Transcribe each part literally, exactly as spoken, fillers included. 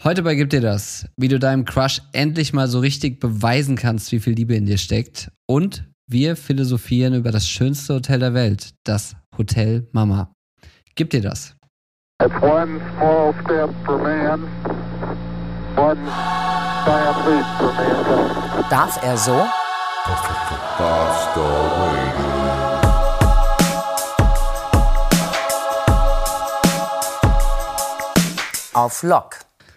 Heute bei Gib dir das, wie du deinem Crush endlich mal so richtig beweisen kannst, wie viel Liebe in dir steckt. Und wir philosophieren über das schönste Hotel der Welt, das Hotel Mama. Gib dir das. It's one small step for man, one giant leap for mankind. Darf er so? Auf Lock.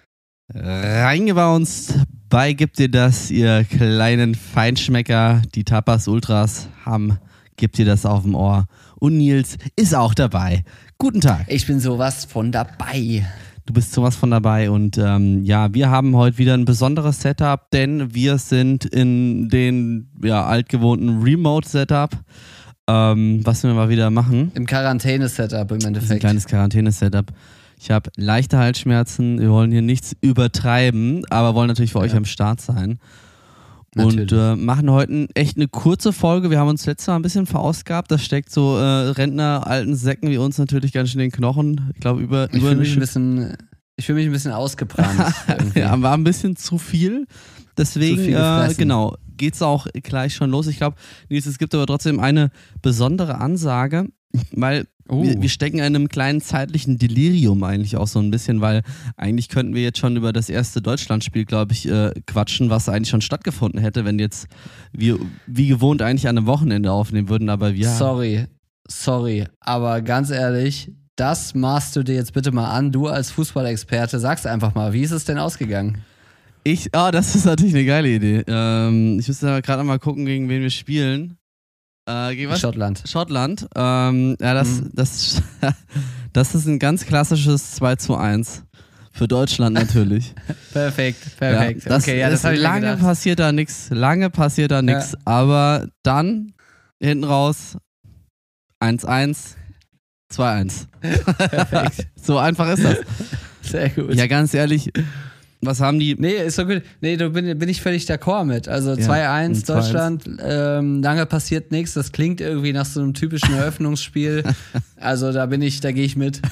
Reingebounced bei Gibt dir das, ihr kleinen Feinschmecker. Die Tapas Ultras haben Gibt dir das auf dem Ohr. Und Nils ist auch dabei. Guten Tag. Ich bin sowas von dabei. Du bist sowas von dabei und ähm, ja, wir haben heute wieder ein besonderes Setup, denn wir sind in den ja, altgewohnten Remote-Setup, ähm, was wir mal wieder machen. Im Quarantäne-Setup im Endeffekt. Ein kleines Quarantäne-Setup. Ich habe leichte Halsschmerzen, wir wollen hier nichts übertreiben, aber wollen natürlich für ja. euch am Start sein. Natürlich. Und äh, machen heute echt eine kurze Folge. Wir haben uns letztes Mal ein bisschen verausgabt. Das steckt so äh, Rentner, alten Säcken wie uns natürlich ganz schön in den Knochen. Ich glaube, über, ich über fühle mich, ein bisschen, ich fühl mich ein bisschen ausgebrannt. Ja, war ein bisschen zu viel. Deswegen, zu viel äh, genau, geht's auch gleich schon los. Ich glaube, Nils, es gibt aber trotzdem eine besondere Ansage, weil Oh. wir, wir stecken in einem kleinen zeitlichen Delirium eigentlich auch so ein bisschen, weil eigentlich könnten wir jetzt schon über das erste Deutschlandspiel, glaube ich, äh, quatschen, was eigentlich schon stattgefunden hätte, wenn jetzt wir wie gewohnt eigentlich an einem Wochenende aufnehmen würden, aber wir... Sorry, sorry, aber ganz ehrlich, das maßt du dir jetzt bitte mal an, du als Fußballexperte, sag's einfach mal, wie ist es denn ausgegangen? Ich, ah, das ist natürlich eine geile Idee. Ähm, ich müsste gerade mal gucken, gegen wen wir spielen. Äh, gegen was? Schottland. Schottland. Ähm, ja, das, mhm. das, das ist ein ganz klassisches zwei zu eins. Für Deutschland natürlich. Perfekt, perfekt. Ja, das, okay, ja, das, das habe ich lange mir gedacht. passiert da nichts. Lange passiert da nichts. Ja. Aber dann hinten raus eins eins, zwei eins. Perfekt. So einfach ist das. Sehr gut. Ja, ganz ehrlich. Was haben die? Nee, ist so gut. Nee, da bin, bin ich völlig d'accord mit. Also ja, zwei eins Deutschland, zwei eins. Ähm, lange passiert nichts. Das klingt irgendwie nach so einem typischen Eröffnungsspiel. Also da bin ich, da gehe ich mit.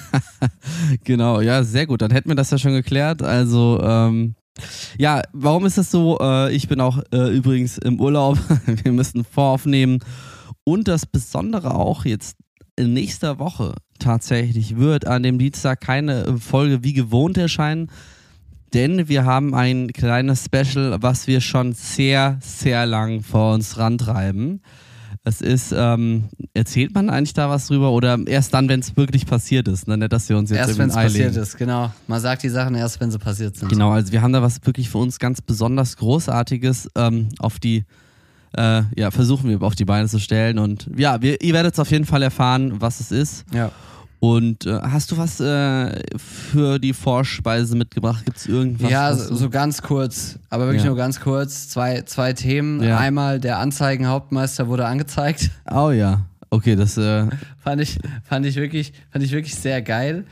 Genau, ja, sehr gut. Dann hätten wir das ja schon geklärt. Also, ähm, ja, warum ist das so? Äh, ich bin auch äh, übrigens im Urlaub. Wir müssen voraufnehmen. Und das Besondere auch jetzt in nächster Woche tatsächlich wird an dem Dienstag keine Folge wie gewohnt erscheinen. Denn wir haben ein kleines Special, was wir schon sehr, sehr lang vor uns rantreiben. Es ist, ähm, erzählt man eigentlich da was drüber oder erst dann, wenn es wirklich passiert ist? Ne? Nicht, dass wir uns jetzt erst wenn es passiert legen. ist, genau. Man sagt die Sachen erst, wenn sie passiert sind. Genau, also wir haben da was wirklich für uns ganz besonders Großartiges ähm, auf die, äh, ja, versuchen wir auf die Beine zu stellen. Und ja, wir, ihr werdet es auf jeden Fall erfahren, was es ist. Ja. Und äh, hast du was äh, für die Vorspeise mitgebracht? Gibt es irgendwas? Ja, so, so ganz kurz, aber wirklich ja. nur ganz kurz. Zwei, zwei Themen. Ja. Einmal, der Anzeigenhauptmeister wurde angezeigt. Oh ja, okay, das äh fand ich, fand ich wirklich, fand ich wirklich sehr geil.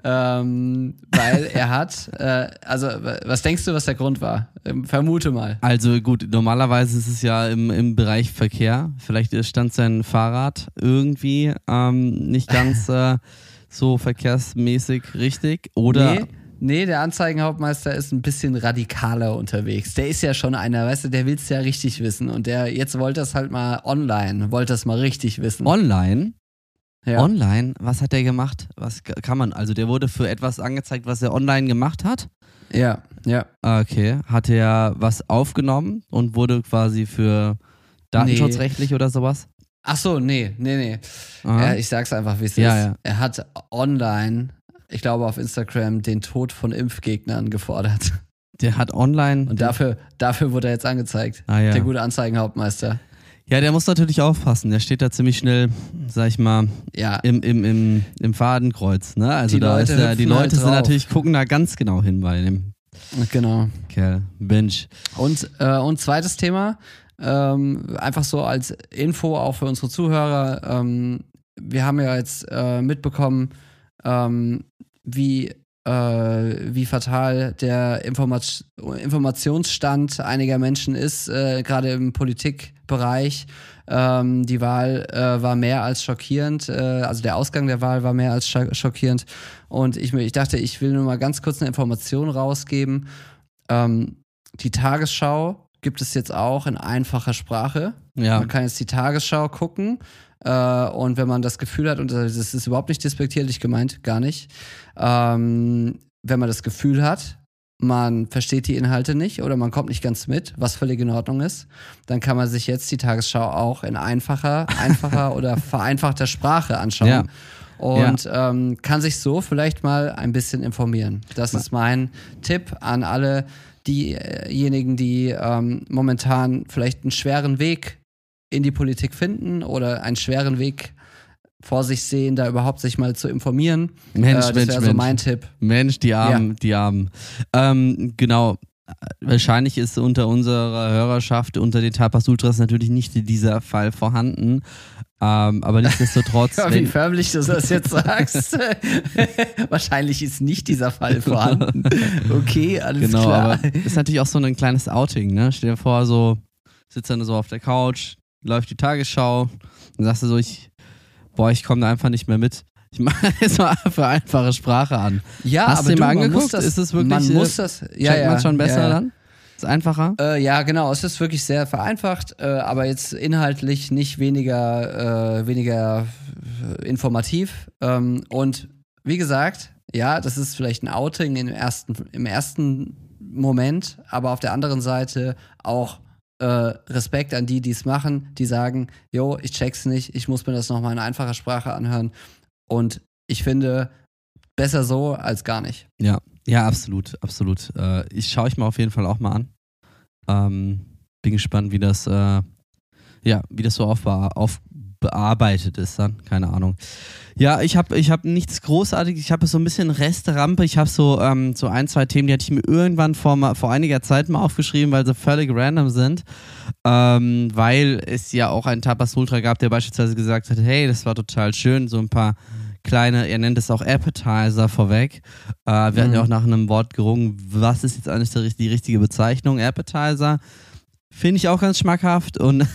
Ähm, weil er hat, äh, also was denkst du, was der Grund war? Ähm, vermute mal. Also gut, normalerweise ist es ja im, im Bereich Verkehr. Vielleicht stand sein Fahrrad irgendwie ähm, nicht ganz äh, so verkehrsmäßig richtig. Oder nee, nee, der Anzeigenhauptmeister ist ein bisschen radikaler unterwegs. Der ist ja schon einer, weißt du, der will es ja richtig wissen. Und der jetzt wollte das halt mal online, wollte das mal richtig wissen. Online? Ja. Online? Was hat der gemacht? Was kann man? Also der wurde für etwas angezeigt, was er online gemacht hat? Ja, ja. Okay. Hat er was aufgenommen und wurde quasi für datenschutzrechtlich nee. oder sowas? Ach so, nee, nee, nee. Ja, ich sag's einfach, wie es ja, ist. Ja. Er hat online, ich glaube auf Instagram, den Tod von Impfgegnern gefordert. Der hat online... Und dafür, dafür wurde er jetzt angezeigt. Ah, ja. Der gute Anzeigenhauptmeister. Ja, der muss natürlich aufpassen. Der steht da ziemlich schnell, sag ich mal, ja. im, im, im, im Fadenkreuz. Ne? Also die da Leute, ist der, die Leute halt sind natürlich, gucken da ganz genau hin bei dem Genau. Kerl. Binge. Und, äh, und zweites Thema, ähm, einfach so als Info auch für unsere Zuhörer. Ähm, wir haben ja jetzt äh, mitbekommen, ähm, wie äh, wie fatal der Informat- Informationsstand einiger Menschen ist, äh, gerade im Politikbereich. Ähm, die Wahl äh, war mehr als schockierend, äh, also der Ausgang der Wahl war mehr als scho- schockierend. Und ich, ich dachte, ich will nur mal ganz kurz eine Information rausgeben. Ähm, die Tagesschau gibt es jetzt auch in einfacher Sprache. Ja. Man kann jetzt die Tagesschau gucken. Äh, und wenn man das Gefühl hat, und das ist überhaupt nicht despektierlich gemeint, gar nicht, ähm, wenn man das Gefühl hat, man versteht die Inhalte nicht oder man kommt nicht ganz mit, was völlig in Ordnung ist, dann kann man sich jetzt die Tagesschau auch in einfacher, einfacher oder vereinfachter Sprache anschauen. Ja. Und ja. ähm, kann sich so vielleicht mal ein bisschen informieren. Das ist mein Tipp an alle diejenigen, die ähm, momentan vielleicht einen schweren Weg in die Politik finden oder einen schweren Weg vor sich sehen, da überhaupt sich mal zu informieren. Mensch, äh, das Mensch, wäre so Mensch. mein Tipp. Mensch, die Armen, ja. die Armen. Ähm, genau. Wahrscheinlich ist unter unserer Hörerschaft, unter den Tapas Ultras natürlich nicht dieser Fall vorhanden. Ähm, aber nichtsdestotrotz. Ja, wie förmlich du das jetzt sagst. Wahrscheinlich ist nicht dieser Fall vorhanden. Okay, alles genau, klar. Aber ist natürlich auch so ein kleines Outing, ne? Stell dir vor, so sitzt dann so auf der Couch, läuft die Tagesschau, dann sagst du so, ich, boah, ich komme da einfach nicht mehr mit. Ich mache jetzt mal für einfache Sprache an. Ja, Hast aber du dir du, mal man angeguckt? muss das, ist es wirklich, man äh, muss das, ja, checkt ja, man schon besser ja, ja. dann? Ist einfacher? Äh, ja, genau, es ist wirklich sehr vereinfacht, äh, aber jetzt inhaltlich nicht weniger, äh, weniger informativ. Ähm, und wie gesagt, ja, das ist vielleicht ein Outing im ersten, im ersten Moment, aber auf der anderen Seite auch äh, Respekt an die, die es machen, die sagen, jo, ich check's nicht, ich muss mir das nochmal in einfacher Sprache anhören. Und ich finde, besser so als gar nicht. Ja, ja, absolut, absolut. Äh, ich schaue ich mir auf jeden Fall auch mal an. Ähm, bin gespannt, wie das, äh, ja, wie das so aufbe- aufbearbeitet ist dann. Keine Ahnung. Ja, ich habe ich hab nichts Großartiges. Ich habe so ein bisschen Resterampe. Ich habe so, ähm, so ein, zwei Themen, die hatte ich mir irgendwann vor, vor einiger Zeit mal aufgeschrieben, weil sie völlig random sind. Ähm, weil es ja auch einen Tapas Ultra gab, der beispielsweise gesagt hat, hey, das war total schön, so ein paar kleine, er nennt es auch Appetizer vorweg. Äh, wir Mhm. hatten ja auch nach einem Wort gerungen, was ist jetzt eigentlich die, die richtige Bezeichnung? Appetizer. Finde ich auch ganz schmackhaft und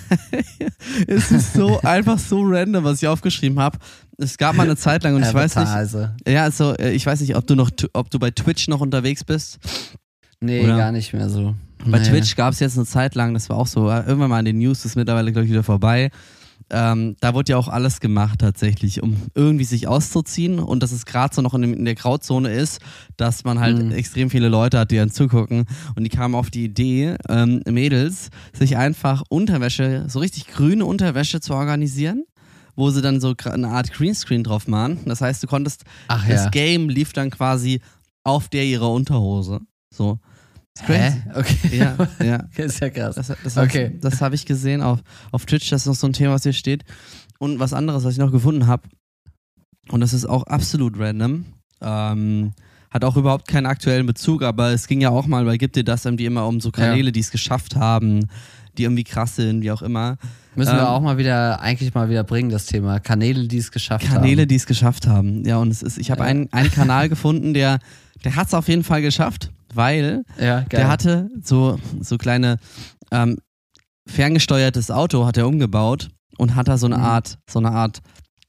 es ist so einfach so random, was ich aufgeschrieben habe. Es gab mal eine Zeit lang und ich weiß nicht, ja, also ich weiß nicht, ob du noch, ob du bei Twitch noch unterwegs bist. Nee, Oder? gar nicht mehr so. Bei Nee. Twitch gab es jetzt eine Zeit lang, das war auch so, irgendwann mal in den News, das ist mittlerweile, glaube ich, wieder vorbei. Ähm, da wurde ja auch alles gemacht tatsächlich, um irgendwie sich auszuziehen und dass es gerade so noch in, dem, in der Grauzone ist, dass man halt Mhm. extrem viele Leute hat, die dann zugucken und die kamen auf die Idee, ähm, Mädels, sich einfach Unterwäsche, so richtig grüne Unterwäsche zu organisieren, wo sie dann so gra- eine Art Greenscreen drauf machen. Das heißt, du konntest, Ach das ja. Game lief dann quasi auf der ihrer Unterhose. So. Ist crazy. Hä? Okay. Ja, ja. Ist ja krass. Das, das, Okay. das habe ich gesehen auf, auf Twitch, das ist noch so ein Thema, was hier steht. Und was anderes, was ich noch gefunden habe, und das ist auch absolut random, ähm, hat auch überhaupt keinen aktuellen Bezug, aber es ging ja auch mal bei Gibt dir das irgendwie immer um so Kanäle, Ja. die es geschafft haben, die irgendwie krass sind, wie auch immer. Müssen Ähm, wir auch mal wieder, eigentlich mal wieder bringen, das Thema. Kanäle, die es geschafft Kanäle, haben. die es geschafft haben. Ja, und es ist, ich habe Ja. einen, einen Kanal gefunden, der, der hat es auf jeden Fall geschafft, weil Ja, geil. der hatte so, so kleine ähm, ferngesteuertes Auto hat er umgebaut und hat da so eine Mhm. Art, so eine Art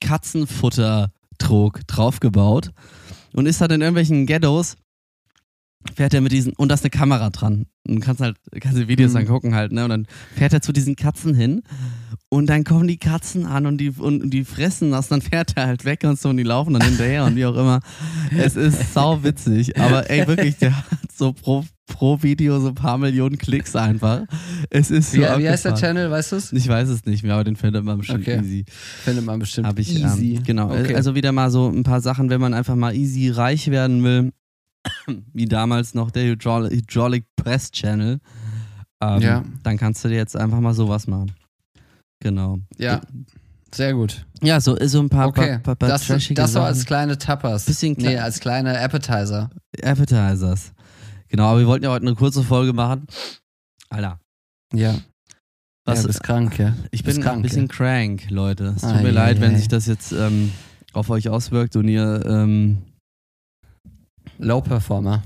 Katzenfutter-Trog draufgebaut und ist halt in irgendwelchen Ghettos, fährt er mit diesen, und da ist eine Kamera dran. Und du kannst halt, kannst die Videos Mhm. angucken halt, ne? Und dann fährt er zu diesen Katzen hin und dann kommen die Katzen an und die, und, und die fressen das, dann fährt er halt weg und so und die laufen dann hinterher und wie auch immer. Es ist sau witzig, aber ey, wirklich, der hat so pro, pro Video so ein paar Millionen Klicks einfach. Es ist so Wie, wie heißt der abgefahren. Channel, weißt du es? Ich weiß es nicht mehr, aber den findet man bestimmt Okay. easy. Findet man bestimmt Hab ich, easy. Ähm, genau, Okay. also wieder mal so ein paar Sachen, wenn man einfach mal easy reich werden will, wie damals noch der Hydraulic, Hydraulic Press Channel, ähm, Ja. dann kannst du dir jetzt einfach mal sowas machen. Genau. Ja, sehr gut. Ja, so, so ein paar, Okay, paar, paar, paar das, trashige das so Sachen. als kleine Tapas. Bisschen klein- Nee, als kleine Appetizer. Appetizers. Genau, aber wir wollten ja heute eine kurze Folge machen. Alter, Ja. was, ja, bist krank, ja. ich bist bin krank, ein bisschen ja. crank, Leute. Es tut Ei, mir ei, leid, wenn ei. sich das jetzt ähm, auf euch auswirkt und ihr ähm, Low Performer.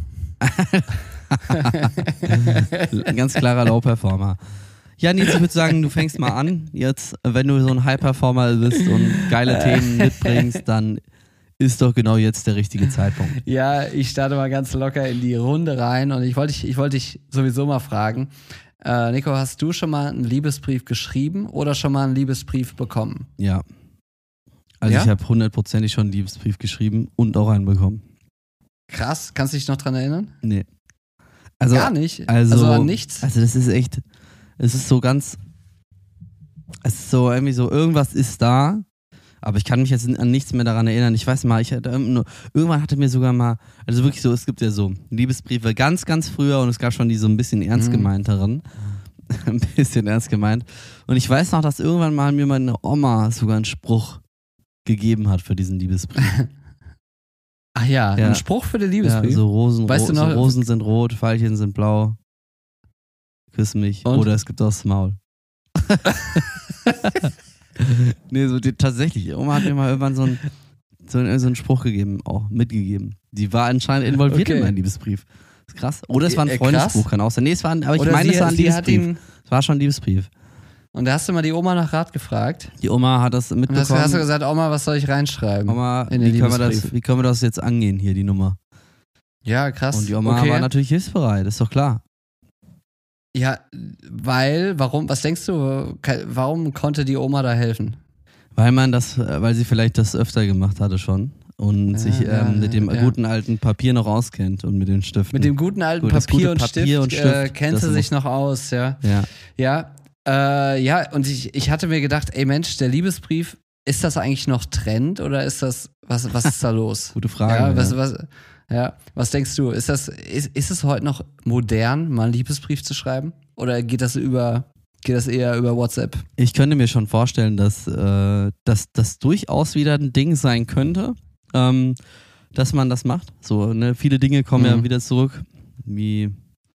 Ein ganz klarer Low Performer. Ja, Nils, ich würde sagen, du fängst mal an. Jetzt, wenn du so ein High Performer bist und geile Themen mitbringst, dann ist doch genau jetzt der richtige Zeitpunkt. Ja, ich starte mal ganz locker in die Runde rein und ich wollte dich, ich wollte dich sowieso mal fragen, äh, Nico, hast du schon mal einen Liebesbrief geschrieben oder schon mal einen Liebesbrief bekommen? Ja. Also Ja? ich habe hundertprozentig schon einen Liebesbrief geschrieben und auch einen bekommen. Krass, kannst du dich noch dran erinnern? Nee. Also, Gar nicht? Also, Also an nichts? Also das ist echt, es ist so ganz, es ist so irgendwie so, irgendwas ist da, aber ich kann mich jetzt an nichts mehr daran erinnern. Ich weiß mal, ich hatte nur, irgendwann hatte mir sogar mal, also wirklich so, es gibt ja so Liebesbriefe ganz, ganz früher und es gab schon die so ein bisschen ernst gemeinteren. ein bisschen ernst gemeint. Und ich weiß noch, dass irgendwann mal mir meine Oma sogar einen Spruch gegeben hat für diesen Liebesbrief. Ach ja, Ja. ein Spruch für den Liebesbrief? Ja, so Rosen, Weißt du so noch- Rosen sind rot, Veilchen sind blau. Küss mich. Und? Oder es gibt auch das Maul. nee, so die, tatsächlich. Oma hat mir mal irgendwann so einen so einen, so einen Spruch gegeben, auch mitgegeben. Die war anscheinend involviert Okay. in meinen Liebesbrief. Das ist krass. Oder es war ein Äh, Freundesbuch, krass. kann auch sein. Nee, es war ein, aber ich Oder meine, sie, es war ein sie hat Liebesbrief. ihn, Es war schon ein Liebesbrief. und da hast du mal die Oma nach Rat gefragt. Die Oma hat das Und hast, mitbekommen. hast du gesagt, Oma, was soll ich reinschreiben? Oma, in den wie können, wir das, Liebesbrief? wie können wir das jetzt angehen, hier, die Nummer? Ja, krass. Und die Oma okay. war natürlich hilfsbereit, ist doch klar. Ja, weil, warum, was denkst du, ke- warum konnte die Oma da helfen? Weil man das, äh, weil sie vielleicht das öfter gemacht hatte schon und Ja, sich ähm, ja, mit dem ja. guten alten Papier noch auskennt und mit den Stiften. Mit dem guten alten Gut, das Papier, gute und, Papier Stift, und äh, Stift, kennt das sie sich muss- noch aus, ja. Ja, Ja, äh, ja, und ich, ich hatte mir gedacht, ey Mensch, der Liebesbrief, ist das eigentlich noch Trend oder ist das, was, was ist da los? gute Frage. ja, Ja, was, was, ja, was denkst du? Ist das, ist, ist es heute noch modern, mal einen Liebesbrief zu schreiben? Oder geht das über, geht das eher über WhatsApp? Ich könnte mir schon vorstellen, dass äh, dass das durchaus wieder ein Ding sein könnte, ähm, dass man das macht. So, ne? Viele Dinge kommen Mhm. ja wieder zurück, wie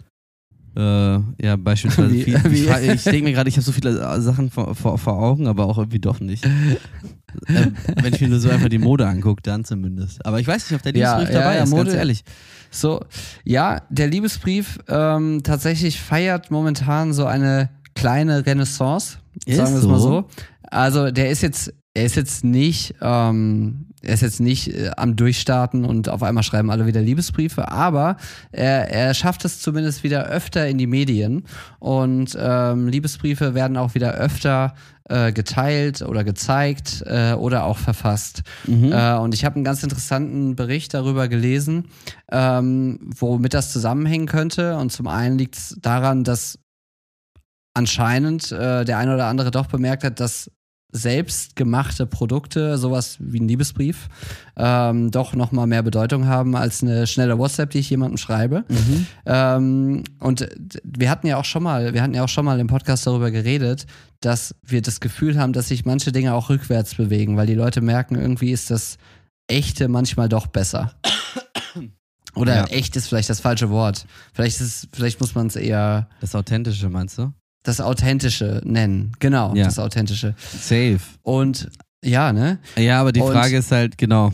äh, ja, beispielsweise Wie- viel, wie- ich, fra- ich denke mir gerade, ich habe so viele äh, Sachen vor, vor, vor Augen, aber auch irgendwie doch nicht. ähm, wenn ich mir nur so einfach die Mode angucke, dann zumindest. Aber ich weiß nicht, ob der Ja, Liebesbrief ja, dabei ja, ist, ganz Mode- ehrlich. So, ja, der Liebesbrief ähm, tatsächlich feiert momentan so eine kleine Renaissance, Ist sagen wir es mal so? so. Also der ist jetzt, er ist jetzt nicht, ähm, er ist jetzt nicht äh, am Durchstarten und auf einmal schreiben alle wieder Liebesbriefe, aber er, er schafft es zumindest wieder öfter in die Medien und ähm, Liebesbriefe werden auch wieder öfter äh, geteilt oder gezeigt äh, oder auch verfasst. Mhm. Äh, und ich habe einen ganz interessanten Bericht darüber gelesen, ähm, womit das zusammenhängen könnte. Und zum einen liegt es daran, dass anscheinend äh, der eine oder andere doch bemerkt hat, dass selbstgemachte Produkte, sowas wie ein Liebesbrief, ähm, doch nochmal mehr Bedeutung haben als eine schnelle WhatsApp, die ich jemandem schreibe. Mhm. Ähm, und d- wir hatten ja auch schon mal, wir hatten ja auch schon mal im Podcast darüber geredet, dass wir das Gefühl haben, dass sich manche Dinge auch rückwärts bewegen, weil die Leute merken, irgendwie ist das Echte manchmal doch besser. Oder Ja. echt ist vielleicht das falsche Wort. Vielleicht ist, vielleicht muss man es eher Das Authentische, meinst du? das Authentische nennen. Genau, Ja. das Authentische. Safe. Und ja, ne? Ja, aber die Und- Frage ist halt, genau.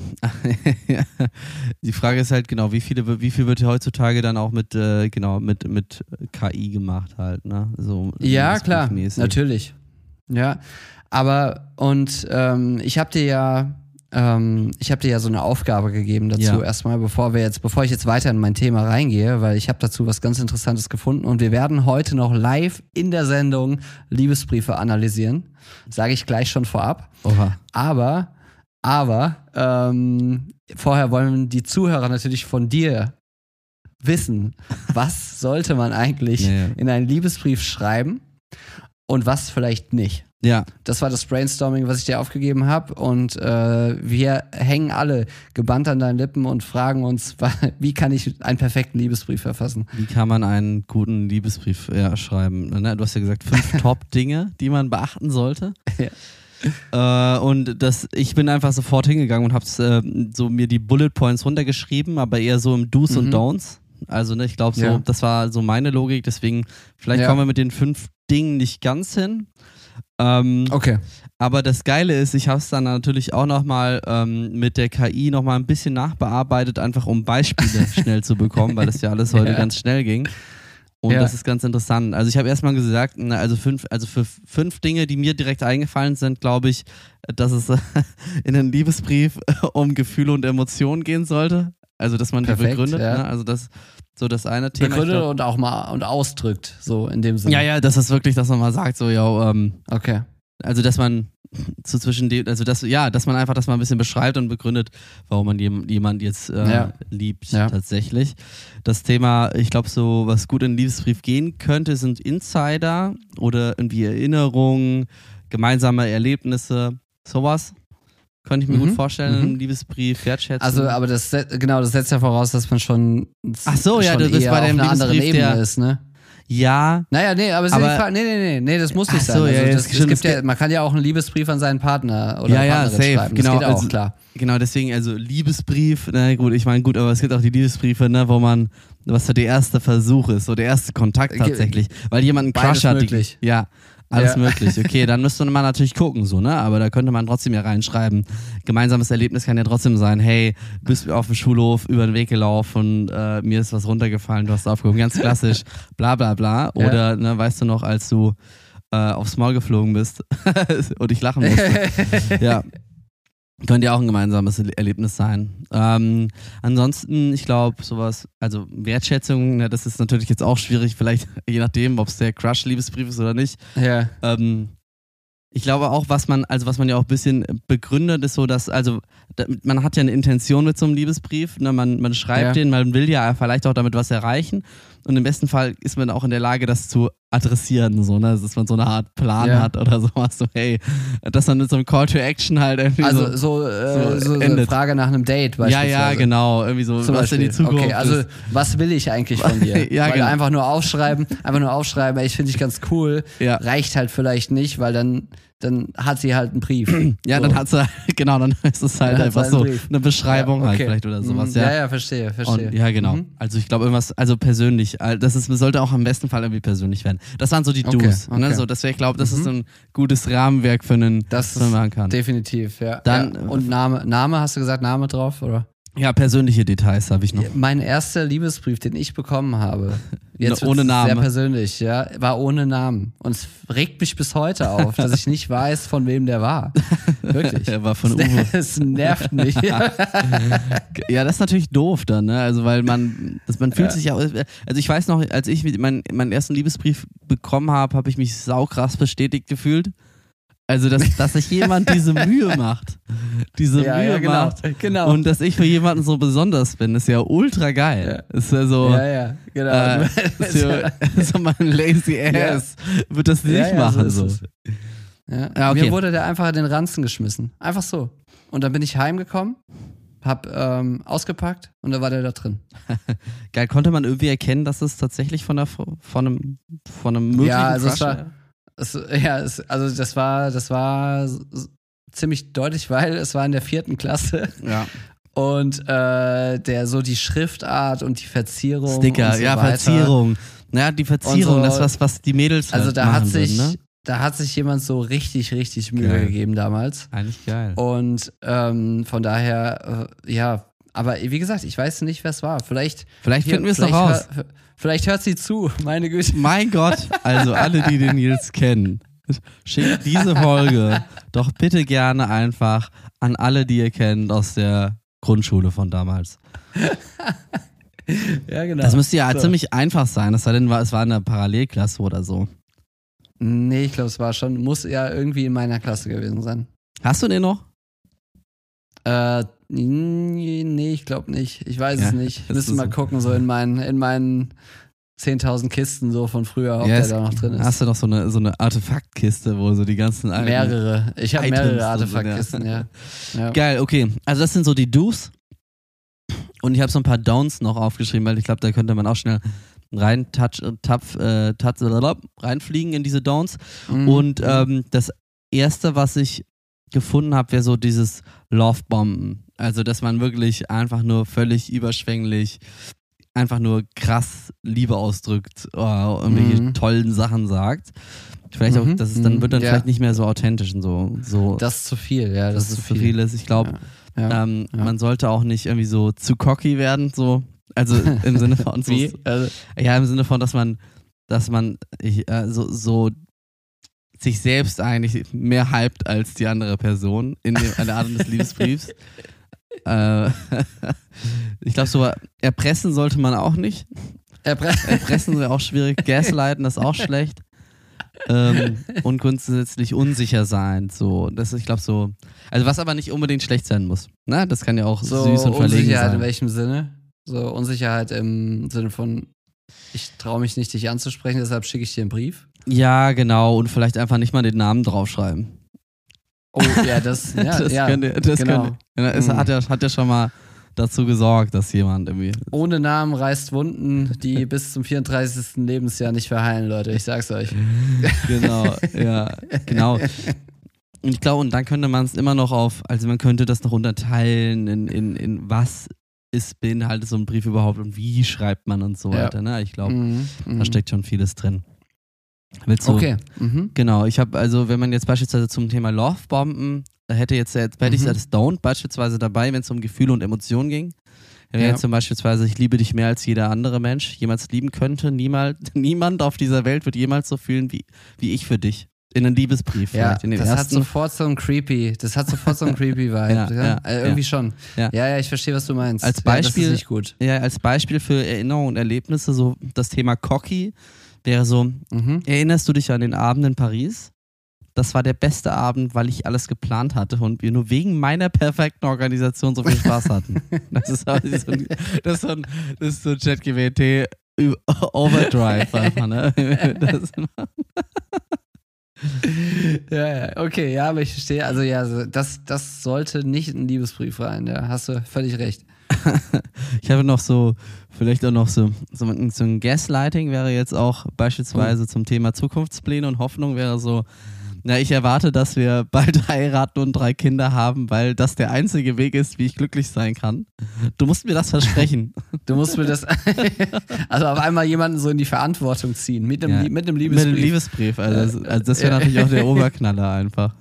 die Frage ist halt, genau, wie viele, wie viel wird heutzutage dann auch mit, äh, genau, mit, mit K I gemacht halt, ne? So Ja, klar, liebesbriefmäßig. natürlich. Ja, aber und ähm, ich habe dir ja, ähm, ich habe dir ja so eine Aufgabe gegeben dazu Ja. erstmal, bevor wir jetzt, bevor ich jetzt weiter in mein Thema reingehe, weil ich habe dazu was ganz Interessantes gefunden und wir werden heute noch live in der Sendung Liebesbriefe analysieren, sage ich gleich schon vorab. Oha. Aber, aber ähm, vorher wollen die Zuhörer natürlich von dir wissen, was sollte man eigentlich Ja, ja. in einen Liebesbrief schreiben und was vielleicht nicht. Ja, Das war das Brainstorming, was ich dir aufgegeben habe. Und äh, wir hängen alle gebannt an deinen Lippen und fragen uns, wa- wie kann ich einen perfekten Liebesbrief verfassen? wie kann man einen guten Liebesbrief ja, schreiben? Ne? Du hast ja gesagt, fünf Top-Dinge, die man beachten sollte. Äh, und das, ich bin einfach sofort hingegangen und hab's äh, so mir die Bullet Points runtergeschrieben, aber eher so im Do's Mhm. und Don'ts. Also, ne, ich glaube so, Ja. das war so meine Logik, deswegen, vielleicht Ja. kommen wir mit den fünf Dingen nicht ganz hin. Ähm, Okay. Aber das Geile ist, ich habe es dann natürlich auch nochmal ähm, mit der K I nochmal ein bisschen nachbearbeitet, einfach um Beispiele schnell zu bekommen, weil das ja alles heute Ja. ganz schnell ging. Und Ja. das ist ganz interessant. Also ich habe erstmal gesagt, na, also fünf, also für fünf Dinge, die mir direkt eingefallen sind, glaube ich, dass es in einem Liebesbrief um Gefühle und Emotionen gehen sollte. Also dass man die Perfekt, begründet. ja. Ne? Also das so das eine Thema. Ich Begründet glaub- und auch mal und ausdrückt, so in dem Sinne. Ja, ja, das ist wirklich, dass man mal sagt, so, ja, ähm, Okay. also dass man so zwischen dem, also dass, ja, dass man einfach das mal ein bisschen beschreibt und begründet, warum man jem, jemand jetzt äh, Ja. liebt, Ja. tatsächlich. Das Thema, ich glaube, so was gut in den Liebesbrief gehen könnte, sind Insider oder irgendwie Erinnerungen, gemeinsame Erlebnisse, sowas. Könnte ich mir Mhm. gut vorstellen, Mhm. im Liebesbrief, Wertschätzung. Also, aber das set- genau, das setzt ja voraus, dass man schon, Ach so, ja, schon du bist eher bei auf dem einer anderen Liebesbrief, Ebene der- ist, ne? ja, Naja, nee, aber, es ist Aber- die Frage, nee, nee, nee, nee, das muss nicht Ach sein. so, ja, also ja, das, das es stimmt, gibt das ja, man kann ja auch einen Liebesbrief an seinen Partner oder Ja, ja, Partnerin safe, schreiben. genau, Das geht auch, also- klar. genau, deswegen, also Liebesbrief, na gut, ich meine, gut, aber es gibt auch die Liebesbriefe, ne, wo man, was so der erste Versuch ist, so der erste Kontakt Ge- tatsächlich, weil jemand einen Beides Crush hat. möglich. Die, ja, alles Ja. möglich. Okay, dann müsste man natürlich gucken, so, ne, aber da könnte man trotzdem ja reinschreiben. Gemeinsames Erlebnis kann ja trotzdem sein, hey, bist auf dem Schulhof über den Weg gelaufen, äh, mir ist was runtergefallen, du hast aufgehoben, ganz klassisch, bla bla bla. Ja. Oder, ne, weißt du noch, als du äh, aufs Maul geflogen bist und ich lachen musste. Ja. Könnte ja auch ein gemeinsames Erlebnis sein. Ähm, ansonsten, ich glaube, sowas, also Wertschätzung, ne, das ist natürlich jetzt auch schwierig, vielleicht je nachdem, ob es der Crush-Liebesbrief ist oder nicht. Ja. Ähm, ich glaube auch, was man, also was man ja auch ein bisschen begründet, ist so, dass, also da, man hat ja eine Intention mit so einem Liebesbrief, ne, man, man schreibt Ja. den, man will ja vielleicht auch damit was erreichen und im besten Fall ist man auch in der Lage, das zu adressieren, so, ne, dass man so eine Art Plan Ja. hat oder sowas, so, hey, dass man mit so einem Call to Action halt irgendwie Also so, so, äh, so so, so eine endet. Frage nach einem Date ja, beispielsweise. ja, genau, irgendwie so, Zum was in Beispiel. die Zukunft Okay, also ist. was will ich eigentlich von dir? Ja, weil genau. einfach nur aufschreiben, einfach nur aufschreiben, ey, ich finde dich ganz cool, Ja. reicht halt vielleicht nicht, weil dann, dann hat sie halt einen Brief. Ja, So. dann hat sie, genau, dann ist es halt Dann hat einfach sie so einen Brief. eine Beschreibung Ja, halt okay. vielleicht oder sowas, Mhm. ja. Ja, ja, verstehe, verstehe. Und, ja, genau. Mhm. Also ich glaube irgendwas, also persönlich, äh, das ist, sollte auch im besten Fall irgendwie persönlich werden. Das waren so die Okay, Do's. okay. Ne? So, das wäre, ich glaube, das Mhm. ist so ein gutes Rahmenwerk für einen, Das was man ist machen kann. definitiv, ja. Dann- ja. Und Name, Name, hast du gesagt, Name drauf, oder? Ja, persönliche Details habe ich noch. Mein erster Liebesbrief, den ich bekommen habe, jetzt ohne wird's Namen. sehr persönlich, ja, war ohne Namen. Und es regt mich bis heute auf, dass ich nicht weiß, von wem der war. Wirklich. Er war von Uwe. Es nervt mich. Ja, das ist natürlich doof dann, ne? Also weil man, das, man fühlt Ja. sich ja, also ich weiß noch, als ich mit- mein, meinen ersten Liebesbrief bekommen habe, habe ich mich saukrass bestätigt gefühlt. Also, dass, dass sich jemand diese Mühe macht. Diese Ja, Mühe ja, genau, macht. genau. Und dass ich für jemanden so besonders bin, ist ja ultra geil. Ist ja so, Ja, ja, genau. äh, so, so mein lazy ass wird das nicht Ja, ja, machen. so So. ist es. Ja. Ja, okay. Mir wurde der einfach in den Ranzen geschmissen. Einfach so. Und dann bin ich heimgekommen, hab ähm, ausgepackt und da war der da drin. Geil, konnte man irgendwie erkennen, dass es tatsächlich von, der, von, einem, von einem möglichen Ja, also es Crush war, es, ja, es, also das war, das war s- s- ziemlich deutlich, weil es war in der vierten Klasse ja. und äh, der so die Schriftart und die Verzierung Sticker, und so ja, weiter. Verzierung. Ja, die Verzierung, Und so- das was, was die Mädels halt Also da machen hat sich, würden, ne? da hat sich jemand so richtig, richtig Mühe Geil. gegeben damals. Eigentlich geil. Und ähm, von daher, äh, ja, aber wie gesagt, ich weiß nicht, wer es war. Vielleicht, Vielleicht hier, finden wir es noch vielleicht raus. hör- Vielleicht hört sie zu, meine Güte. Mein Gott, also alle, die den Nils kennen, schickt diese Folge doch bitte gerne einfach an alle, die ihr kennt aus der Grundschule von damals. Ja, genau. Das müsste ja So. ziemlich einfach sein, es sei denn, es war eine Parallelklasse oder so. Nee, ich glaube, es war schon, muss ja irgendwie in meiner Klasse gewesen sein. Hast du den noch? Äh, nee, ich glaube nicht. Ich weiß Ja, es nicht. das Müssen ist mal so. gucken, so in meinen, in meinen zehntausend Kisten so von früher, ob Ja, der es- da noch drin ist. Hast du noch so eine, so eine Artefaktkiste, wo so die ganzen alten... Mehrere. Ich habe Items mehrere drin sind, Artefaktkisten, ja. ja. Geil, okay. Also das sind so die Do's. Und ich habe so ein paar Downs noch aufgeschrieben, weil ich glaube, da könnte man auch schnell rein touch, tapf, äh, touch, reinfliegen in diese Downs. Mhm. Und ähm, das erste, was ich gefunden habe, wäre so dieses Love-Bomben. Also, dass man wirklich einfach nur völlig überschwänglich einfach nur krass Liebe ausdrückt oder irgendwelche Mhm. tollen Sachen sagt. Vielleicht auch, Mhm. dass es dann Mhm. wird dann Ja. vielleicht nicht mehr so authentisch und so. so Das ist zu viel, ja, das, dass es ist zu viel ist. Ich glaube, Ja. Ja. ähm, ja. man sollte auch nicht irgendwie so zu cocky werden, so. Also im Sinne von so, Wie? Also, ja, im Sinne von, dass man, dass man ich, äh, so, so sich selbst eigentlich mehr hypt als die andere Person in dem, an der Art des Liebesbriefs. äh, ich glaube, so erpressen sollte man auch nicht. Erpre- Erpressen ist auch schwierig. Gaslighten ist auch schlecht. Ähm, und grundsätzlich unsicher sein. So, das ist, ich glaube, so. Also, was aber nicht unbedingt schlecht sein muss. Ne? Das kann ja auch so süß und verlegen Unsicherheit sein. in welchem Sinne? So Unsicherheit im Sinne von, ich traue mich nicht, dich anzusprechen, deshalb schicke ich dir einen Brief. Ja, genau. Und vielleicht einfach nicht mal den Namen draufschreiben. Oh, ja, das, ja, das ja, könnte, das genau. könnte. Ja, es Mhm. hat, ja, hat ja schon mal dazu gesorgt, dass jemand irgendwie. Ohne Namen reißt Wunden, die bis zum vierunddreißigsten Lebensjahr nicht verheilen, Leute. Ich sag's euch. Genau, ja, genau. Und ich glaube, und dann könnte man es immer noch auf, also man könnte das noch unterteilen in, in, in was ist, beinhaltet so ein Brief überhaupt und wie schreibt man und so Ja. weiter. Ne? Ich glaube, Mhm, mhm. da steckt schon vieles drin. Willst du? Okay. Mhm. Genau, ich habe also, wenn man jetzt beispielsweise zum Thema Lovebomben, da hätte jetzt, jetzt hätte ich Mhm. das Don't beispielsweise dabei, wenn es um Gefühle und Emotionen ging. Wenn Ja. jetzt zum Beispiel, ich liebe dich mehr als jeder andere Mensch jemals lieben könnte, niemals, niemand auf dieser Welt wird jemals so fühlen wie, wie ich für dich. In einem Liebesbrief Ja, vielleicht. In den das hat ersten. sofort so ein creepy, das hat sofort so ein creepy Vibe. Ja, ja, ja, äh, irgendwie ja. schon. Ja. Ja. ja, ich verstehe, was du meinst. Als Ja, das Beispiel- ist nicht gut. Ja, als Beispiel für Erinnerungen und Erlebnisse, so das Thema Cocky wäre so, Mhm. erinnerst du dich an den Abend in Paris? Das war der beste Abend, weil ich alles geplant hatte und wir nur wegen meiner perfekten Organisation so viel Spaß hatten. Das ist, aber so ein, das ist so ein, das ist so ein ChatGPT Overdrive einfach, ne? Das, Ja, ja, okay, ja, aber ich verstehe. Also ja, so, das, das sollte nicht in einen Liebesbrief rein, ja, hast du völlig recht. ich habe noch so, vielleicht auch noch so, so, ein- so ein Gaslighting wäre jetzt auch beispielsweise zum Thema Zukunftspläne und Hoffnung wäre so, na, ich erwarte, dass wir bald heiraten und drei Kinder haben, weil das der einzige Weg ist, wie ich glücklich sein kann. Du musst mir das versprechen. Du musst mir das, also auf einmal jemanden so in die Verantwortung ziehen, mit einem, Ja. Lie- mit einem Mit Liebesbrief. dem Liebesbrief. Also das, also das wäre Ja. natürlich auch der Oberknaller einfach.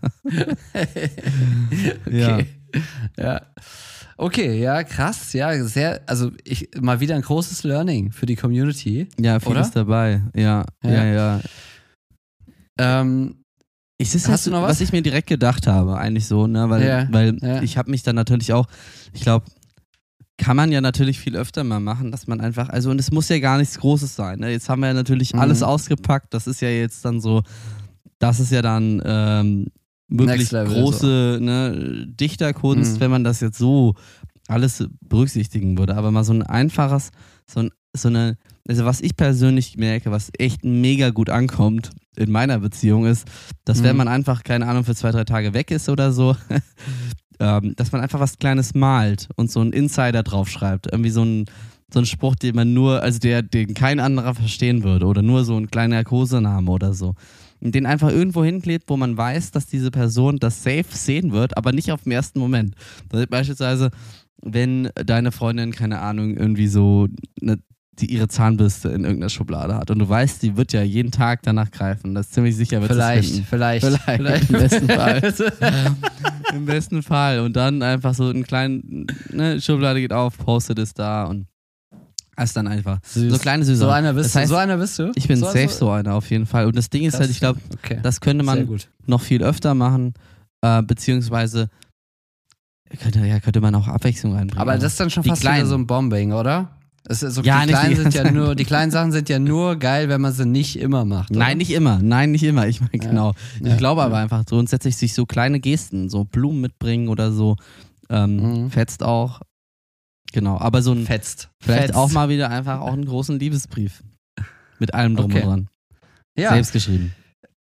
Ja. Okay. Ja. Okay, ja, krass, ja, sehr, also ich, mal wieder ein großes Learning für die Community. Ja, vieles Oder? dabei. Ja, ja, Ja. ja. Ähm, Ich, das Hast ist, du noch was? was ich mir direkt gedacht habe, eigentlich so, ne? Weil, Ja, weil ja. ich habe mich dann natürlich auch, ich glaube, kann man ja natürlich viel öfter mal machen, dass man einfach, also und es muss ja gar nichts Großes sein. Ne? Jetzt haben wir ja natürlich Mhm. alles ausgepackt, das ist ja jetzt dann so, das ist ja dann ähm, wirklich Next Level, große ne, Dichterkunst, Mhm. wenn man das jetzt so alles berücksichtigen würde. Aber mal so ein einfaches, so, ein, so eine, also was ich persönlich merke, was echt mega gut ankommt in meiner Beziehung ist, dass wenn Mhm. man einfach, keine Ahnung, für zwei, drei Tage weg ist oder so, ähm, dass man einfach was Kleines malt und so einen Insider draufschreibt. Irgendwie so ein, so ein Spruch, den man nur, also der, den kein anderer verstehen würde oder nur so ein kleiner Kosename oder so. Und den einfach irgendwo hinklebt, wo man weiß, dass diese Person das safe sehen wird, aber nicht auf den ersten Moment. Beispielsweise, wenn deine Freundin, keine Ahnung, irgendwie so eine die ihre Zahnbürste in irgendeiner Schublade hat und du weißt, die wird ja jeden Tag danach greifen. Das ist ziemlich sicher, wird es vielleicht, finden. vielleicht, Vielleicht, im besten Fall. Im besten Fall. Und dann einfach so einen kleinen, ne, Schublade geht auf, postet es da und ist dann einfach Süß. so kleine Süße. So einer bist Das heißt, du. So einer bist du. ich bin so, safe so einer auf jeden Fall. Und das Ding ist Krass. halt, ich glaube, Okay. das könnte Sehr man gut. noch viel öfter machen, äh, beziehungsweise könnte, ja, könnte man auch Abwechslung reinbringen. Aber das ist dann schon Die fast wieder Kleinen. so ein Bombing, oder? Es ist so, Ja, die, nicht kleinen die sind ja ganze nur, die kleinen Sachen sind ja nur geil, wenn man sie nicht immer macht. Oder? Nein, nicht immer. Nein, nicht immer. Ich meine, Ja. genau. Ich Ja. glaube aber einfach grundsätzlich sich so kleine Gesten, so Blumen mitbringen oder so, ähm, Mhm. fetzt auch. Genau. Aber so ein, Fetzt. vielleicht Fetzt. auch mal wieder einfach auch einen großen Liebesbrief. Mit allem drum Okay. und dran. Ja, Selbst geschrieben.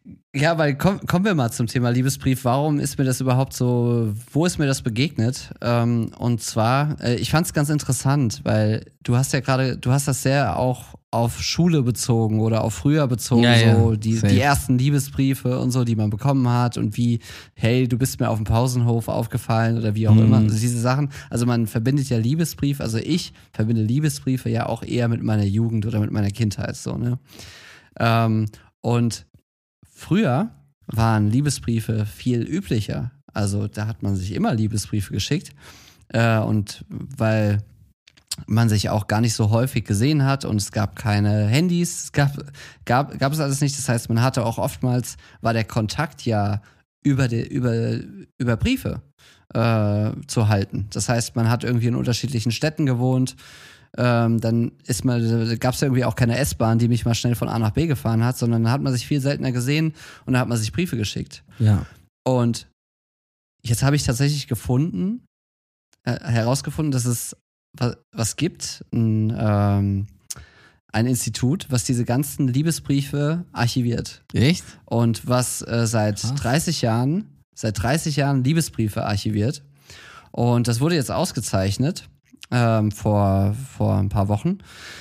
Ja, weil komm, kommen wir mal zum Thema Liebesbrief. Warum ist mir das überhaupt so, wo ist mir das begegnet? Ähm, und zwar, äh, ich fand es ganz interessant, weil du hast ja gerade, du hast das sehr auch auf Schule bezogen oder auf früher bezogen, Ja, so ja, die, safe. die ersten Liebesbriefe und so, die man bekommen hat und wie, hey, du bist mir auf dem Pausenhof aufgefallen oder wie auch Mhm. immer. Also diese Sachen, also man verbindet ja Liebesbrief, also ich verbinde Liebesbriefe ja auch eher mit meiner Jugend oder mit meiner Kindheit, so, ne? Ähm, und früher waren Liebesbriefe viel üblicher. Also da hat man sich immer Liebesbriefe geschickt. Äh, und weil man sich auch gar nicht so häufig gesehen hat und es gab keine Handys, es gab, gab, gab es alles nicht. Das heißt, man hatte auch oftmals, war der Kontakt ja über, die, über, über Briefe äh, zu halten. Das heißt, man hat irgendwie in unterschiedlichen Städten gewohnt. Ähm, dann ist man, gab es irgendwie auch keine S-Bahn, die mich mal schnell von A nach B gefahren hat, sondern dann hat man sich viel seltener gesehen und dann hat man sich Briefe geschickt. Ja. Und jetzt habe ich tatsächlich gefunden, äh, herausgefunden, dass es was, was gibt, ein, ähm, ein Institut, was diese ganzen Liebesbriefe archiviert. Echt? Und was äh, seit Krass. dreißig Jahren, seit dreißig Jahren Liebesbriefe archiviert. Und das wurde jetzt ausgezeichnet ähm, vor, vor ein paar Wochen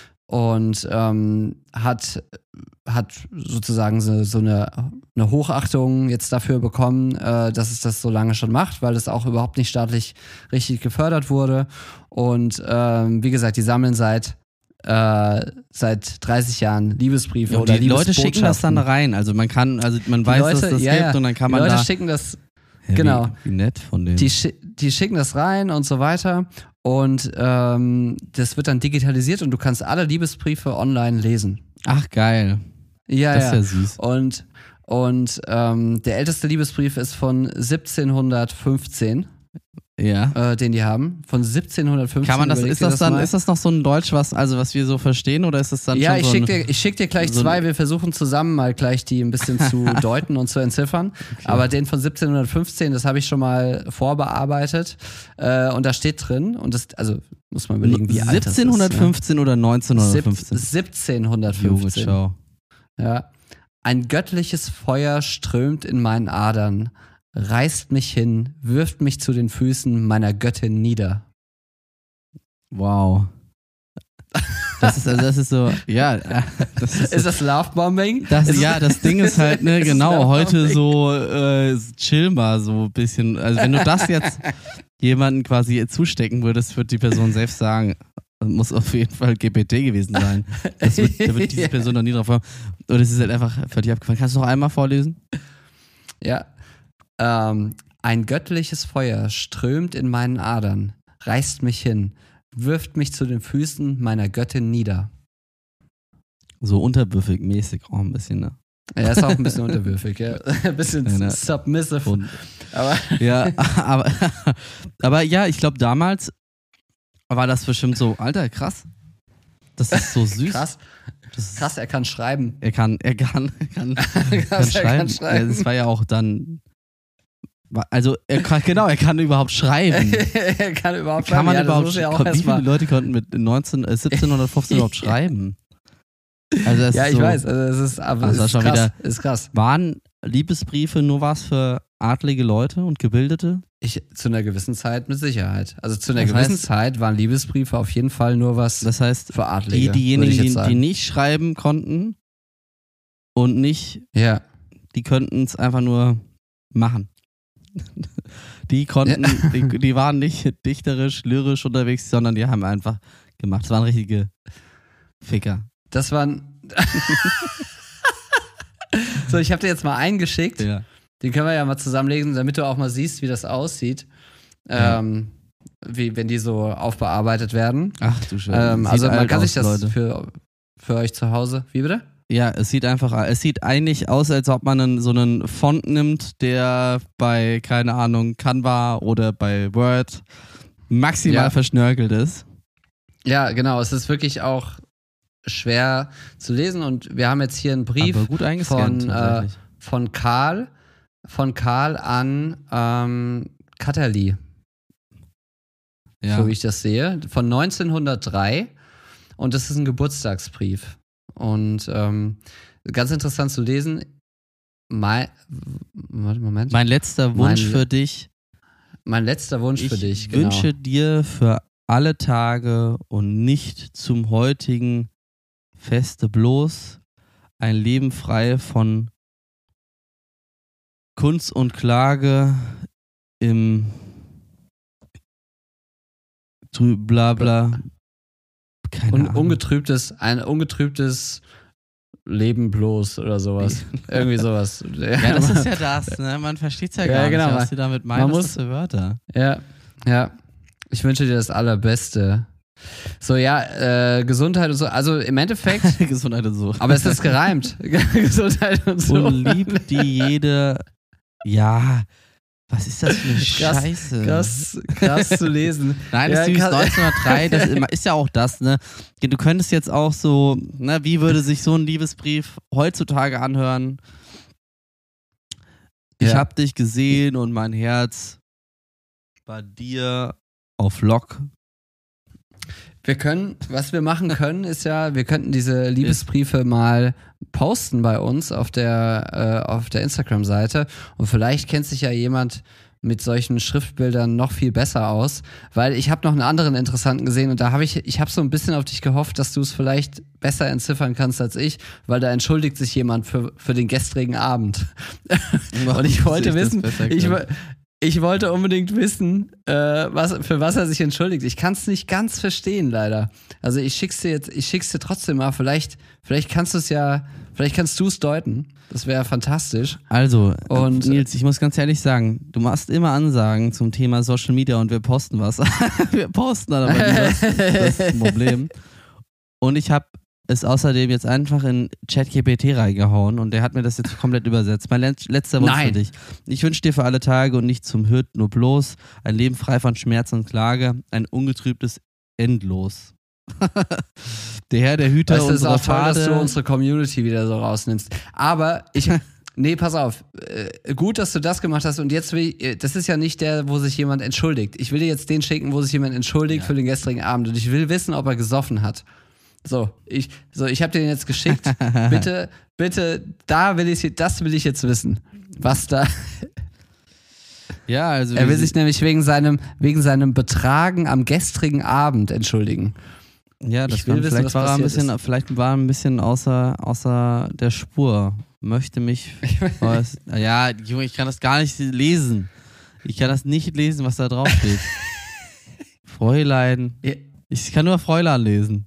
und ähm, hat, hat sozusagen so, so eine, eine Hochachtung jetzt dafür bekommen, äh, dass es das so lange schon macht, weil es auch überhaupt nicht staatlich richtig gefördert wurde. Und ähm, wie gesagt, die sammeln seit äh, seit dreißig Jahren Liebesbriefe Und oder die Leute schicken das dann Liebesbotschaften. rein. Also man kann, also man weiß, Leute, dass das ja, gibt ja. und dann kann Die man Leute da. schicken das, Ja, genau. Wie, wie nett von denen. die, schi- die schicken das rein und so weiter. Und ähm, das wird dann digitalisiert und du kannst alle Liebesbriefe online lesen. Ach geil. Ja, Das ist ja. ja süß. Und, und ähm, der älteste Liebesbrief ist von siebzehnhundertfünfzehn, Ja. äh, den die haben. Von siebzehnhundertfünfzehn. Kann man das, überleg ist dir das dann, mal. ist das noch so ein Deutsch, was, also was wir so verstehen, oder ist das dann Ja, schon ich so schick, ein, dir, ich schick dir gleich so ein- zwei. Wir versuchen zusammen mal gleich die ein bisschen zu deuten und zu entziffern. Aber den von siebzehnhundertfünfzehn, das habe ich schon mal vorbearbeitet. Äh, und da steht drin, und das, also muss man überlegen, wie alt das ist. siebzehnhundertfünfzehn oder Ne? neunzehnhundertfünfzehn? Junge, siebzehnhundertfünfzehn. schau. Ja. Ein göttliches Feuer strömt in meinen Adern, reißt mich hin, wirft mich zu den Füßen meiner Göttin nieder. Wow. Das ist, also das ist so, ja, äh, das ist, Ist das Lovebombing? das, Ist ja, das Ding ist halt, ne, ist genau, heute Lovebombing? so, äh, chill mal so ein bisschen. Also wenn du das jetzt jemandem quasi zustecken würdest, wird die Person selbst sagen, muss auf jeden Fall G P T gewesen sein. Das wird, da wird diese Person noch nie drauf kommen. Und es ist halt einfach völlig abgefallen. Kannst du noch einmal vorlesen? Ja. Ähm, ein göttliches Feuer strömt in meinen Adern, reißt mich hin, wirft mich zu den Füßen meiner Göttin nieder. So unterwürfig mäßig auch ein bisschen, ne? Er ist auch ein bisschen unterwürfig, ja. Ein bisschen Ja, ne. submissive. Und, Aber ja, aber, aber ja, ich glaube damals war das bestimmt so, Alter, krass. Das ist so süß. krass, Das ist, krass, er kann schreiben. Er kann, er kann, er kann, Krass, kann er kann schreiben. schreiben. Ja, das war ja auch dann, war- also er kann, genau, er kann überhaupt schreiben. er kann überhaupt Kann man schreiben. Ja, das überhaupt, muss ja auch kon- wie erst viele mal- Leute konnten mit neunzehn, äh, siebzehnhundertfünfzehn überhaupt schreiben? Also das Ja, ist ich so, weiß. Also das ist, aber Das es war ist schon krass. wieder- Ist krass. Waren Liebesbriefe nur was für adlige Leute und Gebildete? Ich, zu einer gewissen Zeit mit Sicherheit. Also zu einer Das gewissen heißt- Zeit waren Liebesbriefe auf jeden Fall nur was Das heißt, für Adlige. die, würde diejenigen, ich jetzt die, sagen. die nicht schreiben konnten und nicht, Ja. die könnten es einfach nur machen. Die konnten, die, die waren nicht dichterisch, lyrisch unterwegs, sondern die haben einfach gemacht. Das waren richtige Ficker. Das waren. So, ich habe dir jetzt mal einen geschickt. Ja. Den können wir ja mal zusammenlesen, damit du auch mal siehst, wie das aussieht. Ja. Ähm, wie, wenn die so aufbearbeitet werden. Ach du Scheiße. Ähm, Sieht also man alt kann sich aus, das Leute. für, für euch zu Hause. Wie bitte? Ja, es sieht einfach, es sieht eigentlich aus, als ob man einen, so einen Font nimmt, der bei, keine Ahnung, Canva oder bei Word maximal Ja. verschnörkelt ist. Ja, genau. Es ist wirklich auch schwer zu lesen und wir haben jetzt hier einen Brief Aber gut eingescannt, von, äh, tatsächlich. von Karl, von Karl an ähm, Katterli, Ja. so wie ich das sehe, von neunzehnhundertdrei und das ist ein Geburtstagsbrief und ähm, ganz interessant zu lesen. mein, warte, Moment. Mein letzter Wunsch Mein- für dich. Mein letzter Wunsch Ich für dich, genau. wünsche dir für alle Tage und nicht zum heutigen Feste bloß ein Leben frei von Kunst und Klage im Trü- Blabla. Keine Un, Ahnung. ungetrübtes, ein ungetrübtes Leben bloß oder sowas. Irgendwie sowas. Ja, das ist ja das, ne? Man versteht ja Ja, gar genau, nicht, was man- sie damit meinen, man was muss- das für Wörter. Ja, ja. Ich wünsche dir das Allerbeste. So, ja, äh, Gesundheit und so. Also im Endeffekt, Gesundheit und so. aber es ist gereimt. Gesundheit und so. Und liebt die jede. Ja, was ist das für eine Krass, Scheiße? Krass, krass zu lesen. Nein, das Ja, ist krass. neunzehnhundertdrei, das ist ja auch das, ne? Du könntest jetzt auch so, ne, wie würde sich so ein Liebesbrief heutzutage anhören? Ich Ja. hab dich gesehen und mein Herz bei dir auf Lock. Wir können, was wir machen können, ist ja, wir könnten diese Liebesbriefe mal posten bei uns auf der, äh, auf der Instagram-Seite und vielleicht kennt sich ja jemand mit solchen Schriftbildern noch viel besser aus, weil ich habe noch einen anderen interessanten gesehen und da habe ich, ich habe so ein bisschen auf dich gehofft, dass du es vielleicht besser entziffern kannst als ich, weil da entschuldigt sich jemand für, für den gestrigen Abend. Und ich wollte wissen, ich, wo- ich wollte unbedingt wissen, äh, was, für was er sich entschuldigt. Ich kann es nicht ganz verstehen, leider. Also ich schick's dir jetzt, ich schick's dir trotzdem mal. Vielleicht, vielleicht kannst du es ja, vielleicht kannst du es deuten. Das wäre fantastisch. Also, Und- Nils, ich muss ganz ehrlich sagen, du machst immer Ansagen zum Thema Social Media und wir posten was. Wir posten dann aber nie was. Das ist ein Problem. Und ich habe es außerdem jetzt einfach in ChatGPT reingehauen und der hat mir das jetzt komplett übersetzt. Mein let- letzter Wunsch Nein. für dich. Ich wünsche dir für alle Tage und nicht zum Hirt nur bloß ein Leben frei von Schmerz und Klage, ein ungetrübtes Endlos. Der Herr, der Hüter Weißt du, es ist unserer auch toll, dass du Pfade. unsere Community wieder so rausnimmst. Aber ich, nee, pass auf. Äh, gut, dass du das gemacht hast und jetzt will ich, das ist ja nicht der, wo sich jemand entschuldigt. Ich will dir jetzt den schicken, wo sich jemand entschuldigt Ja. für den gestrigen Abend und ich will wissen, ob er gesoffen hat. So, ich, so, ich habe den jetzt geschickt. Bitte, bitte, da will ich, das will ich jetzt wissen. Was da. Ja, also Er will wir sich nämlich wegen seinem, wegen seinem Betragen am gestrigen Abend entschuldigen. Ja, das Ich will kann, wissen, vielleicht was war er ein passiert bisschen, vielleicht war er ein bisschen außer, außer der Spur. Möchte mich. was, ja, Junge, ich kann das gar nicht lesen. Ich kann das nicht lesen, was da drauf steht. Fräulein. Ja. Ich kann nur Fräulein lesen.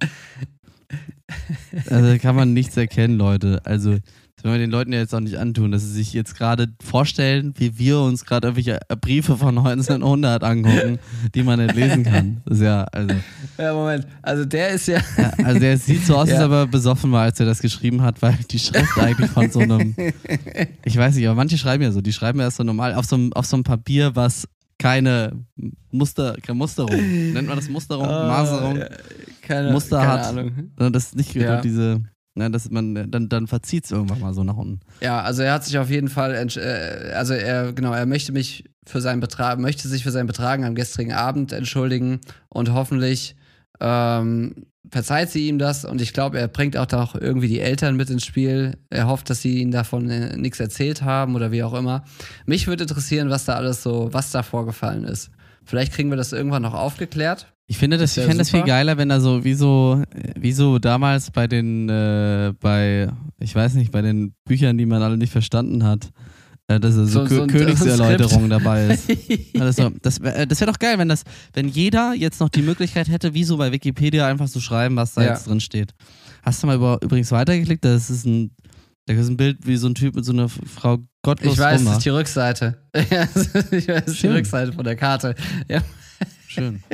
Also kann man nichts erkennen, Leute. Also, das wollen wir den Leuten ja jetzt auch nicht antun, dass sie sich jetzt gerade vorstellen, wie wir uns gerade irgendwelche Briefe von neunzehnhundert angucken, die man nicht lesen kann. Das ist ja, also. Ja, Moment. Also der ist ja. Ja, also der sieht so aus, als Ja. ob er besoffen war, als er das geschrieben hat, weil die Schrift eigentlich von so einem, ich weiß nicht, aber manche schreiben ja so, die schreiben ja so normal auf so einem, auf so einem Papier, was keine Muster, keine Musterung, nennt man das Musterung, Maserung, ja, keine, Muster keine hat. Ahnung. das ist nicht Ja. diese, na, dass man, dann, dann verzieht es irgendwann mal so nach unten. Ja, also er hat sich auf jeden Fall, entsch- äh, also er, genau, er möchte mich für seinen Betrag, möchte sich für sein Betragen am gestrigen Abend entschuldigen und hoffentlich ähm, verzeiht sie ihm das und ich glaube, er bringt auch da auch irgendwie die Eltern mit ins Spiel. Er hofft, dass sie ihm davon äh, nichts erzählt haben oder wie auch immer. Mich würde interessieren, was da alles so, was da vorgefallen ist. Vielleicht kriegen wir das irgendwann noch aufgeklärt. Ich finde das, Das ich wär fände das viel super. geiler, wenn er so, wie so, wie so damals bei den, äh, bei, ich weiß nicht, bei den Büchern, die man alle nicht verstanden hat, äh, dass er so, So- so Kö ein- Königserläuterung ein dabei ist. Also, das wäre das wär doch geil, wenn das, wenn jeder jetzt noch die Möglichkeit hätte, wie so bei Wikipedia einfach zu schreiben, was da Ja. jetzt drin steht. Hast du mal über, übrigens weitergeklickt? Das ist ein, da ist ein Bild wie so ein Typ mit so einer Frau gottlos Ich weiß, rum. das ist die Rückseite. Ja, ich weiß, das ist die Schön. Rückseite von der Karte. Ja. Schön.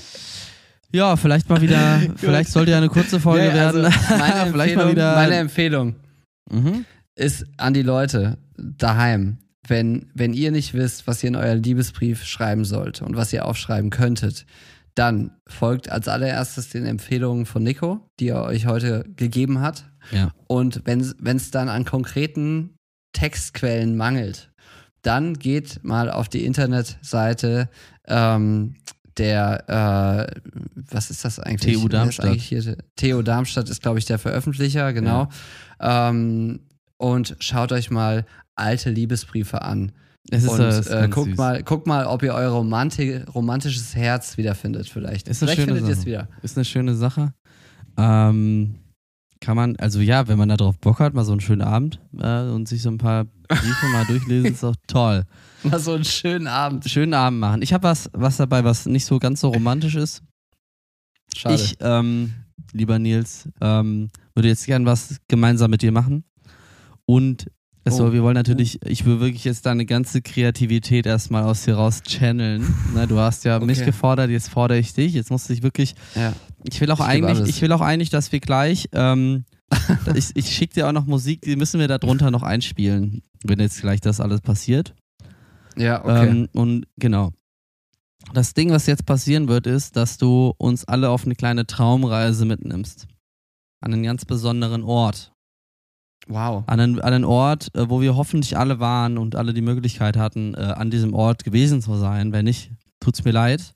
Ja, vielleicht mal wieder, vielleicht sollte ja eine kurze Folge Ja, also werden. meine, vielleicht mal Empfehlung, wieder. meine Empfehlung mhm. ist an die Leute daheim, wenn, wenn ihr nicht wisst, was ihr in euer Liebesbrief schreiben sollt und was ihr aufschreiben könntet, dann folgt als allererstes den Empfehlungen von Nico, die er euch heute gegeben hat. Ja. Und wenn es dann an konkreten Textquellen mangelt, dann geht mal auf die Internetseite ähm, der, äh, was ist das eigentlich? T U Wer ist Darmstadt. eigentlich hier? T U Darmstadt ist, glaube ich, der Veröffentlicher, genau. Ähm, und schaut euch mal alte Liebesbriefe an. Es ist, und äh, ist äh, ganz guckt, süß. mal, guckt mal, ob ihr euer Romanti- romantisches Herz wiederfindet vielleicht. Ist eine vielleicht schöne findet ihr es Sache. wieder. Ist eine schöne Sache. Ähm, kann man, also ja, wenn man da drauf Bock hat, mal so einen schönen Abend äh, und sich so ein paar Briefe mal durchlesen, ist doch toll. Mal so einen schönen Abend. Schönen Abend machen. Ich habe was, was dabei, was nicht so ganz so romantisch ist. Schade. Ich, ähm, lieber Nils, ähm, würde jetzt gern was gemeinsam mit dir machen. Und es Oh. soll, wir wollen natürlich, ich will wirklich jetzt deine ganze Kreativität erstmal aus dir raus channeln. Ne, du hast ja mich Okay. gefordert, jetzt fordere ich dich. Jetzt musst du dich wirklich. ja. Ich will auch Ich gebe eigentlich, alles. ich will auch eigentlich, dass wir gleich, ähm, ich, ich schicke dir auch noch Musik, die müssen wir da drunter noch einspielen, wenn jetzt gleich das alles passiert. ja, okay. Ähm, und genau. Das Ding, was jetzt passieren wird, ist, dass du uns alle auf eine kleine Traumreise mitnimmst. An einen ganz besonderen Ort. wow. An einen, an einen Ort, äh, wo wir hoffentlich alle waren und alle die Möglichkeit hatten, äh, an diesem Ort gewesen zu sein. Wenn nicht, tut's mir leid.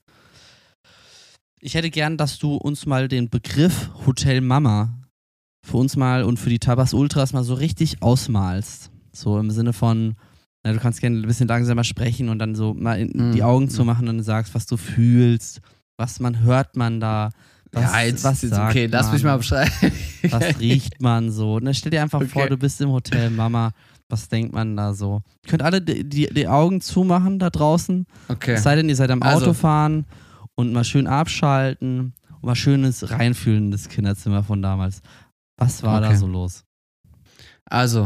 Ich hätte gern, dass du uns mal den Begriff Hotel Mama für uns mal und für die Tabas Ultras mal so richtig ausmalst. So im Sinne von, na, du kannst gerne ein bisschen langsamer sprechen und dann so mal in Mm, die Augen mm. zu machen und sagst, was du fühlst, was man hört man da, was, ja, jetzt, was jetzt, sagt okay, lass man, mich mal beschreiben. was riecht man so. Ne, stell dir einfach Okay. vor, du bist im Hotel Mama, was denkt man da so? Ihr könnt alle die, die, die Augen zumachen da draußen, Okay. es sei denn, ihr seid am Also- Autofahren und mal schön abschalten und mal schönes Reinfühlen in das Kinderzimmer von damals. Was war da Okay. so los? Also,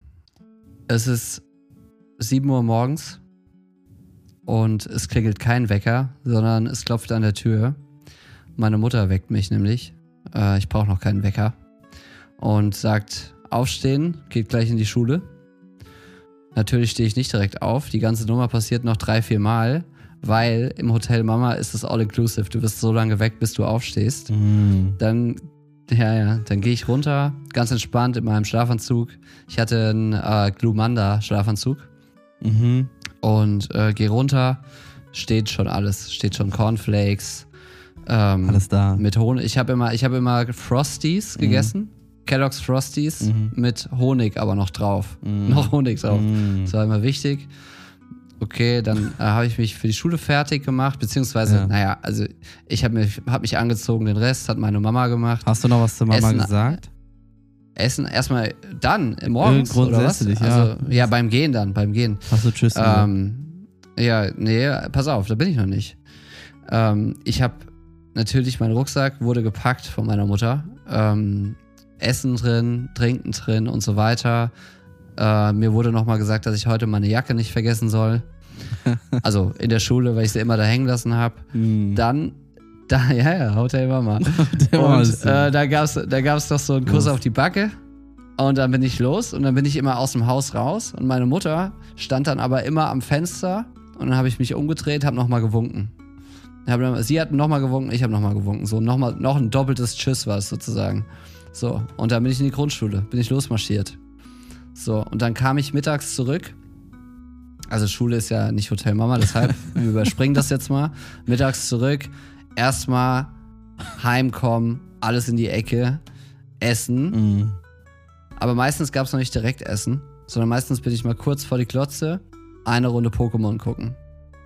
es ist sieben Uhr morgens und es klingelt kein Wecker, sondern es klopft an der Tür. Meine Mutter weckt mich nämlich. Äh, ich brauche noch keinen Wecker. Und sagt, aufstehen, geht gleich in die Schule. Natürlich stehe ich nicht direkt auf. Die ganze Nummer passiert noch drei, vier Mal, weil im Hotel Mama ist es all-inclusive. Du wirst so lange weg, bis du aufstehst. Mhm. Dann, ja, ja, dann gehe ich runter, ganz entspannt in meinem Schlafanzug. Ich hatte einen äh, Glumanda-Schlafanzug Mhm. und äh, gehe runter. Steht schon alles, steht schon Cornflakes. Ähm, Alles da. Mit Honig. Ich habe immer, ich habe immer Frosties gegessen. Kellogg's Frosties Mhm. mit Honig aber noch drauf. Mhm. Noch Honig drauf. Mhm. Das war immer wichtig. Okay, dann äh, habe ich mich für die Schule fertig gemacht, beziehungsweise, Ja. naja, also ich habe mich, hab mich angezogen, den Rest hat meine Mama gemacht. Hast du noch was zur Mama Essen- gesagt? Essen erstmal dann, äh, morgens Äh, grundsätzlich, oder was? ja. Also, ja, beim Gehen dann, beim Gehen. Hast du Tschüss gesagt? Ähm, ja, nee, pass auf, da bin ich noch nicht. Ähm, ich habe natürlich, mein Rucksack wurde gepackt von meiner Mutter. Ähm, Essen drin, Trinken drin und so weiter. Äh, mir wurde nochmal gesagt, dass ich heute meine Jacke nicht vergessen soll. Also in der Schule, weil ich sie immer da hängen lassen habe. Mhm. Dann, da, ja, ja, Hotel Mama. Der Mama Und ist so. äh, da gab's, da gab's doch so einen Kuss Los. auf die Backe. Und dann bin ich los und dann bin ich immer aus dem Haus raus. Und meine Mutter stand dann aber immer am Fenster. Und dann habe ich mich umgedreht, habe nochmal gewunken. Hab dann, sie hat nochmal gewunken, ich habe nochmal gewunken. So noch, mal, noch ein doppeltes Tschüss war es sozusagen. So, und dann bin ich in die Grundschule, bin ich losmarschiert. So, und dann kam ich mittags zurück. Also Schule ist ja nicht Hotel Mama, deshalb wir überspringen das jetzt mal. Mittags zurück, erstmal heimkommen, alles in die Ecke, essen. Mhm. Aber meistens gab es noch nicht direkt Essen, sondern meistens bin ich mal kurz vor die Glotze, eine Runde Pokémon gucken.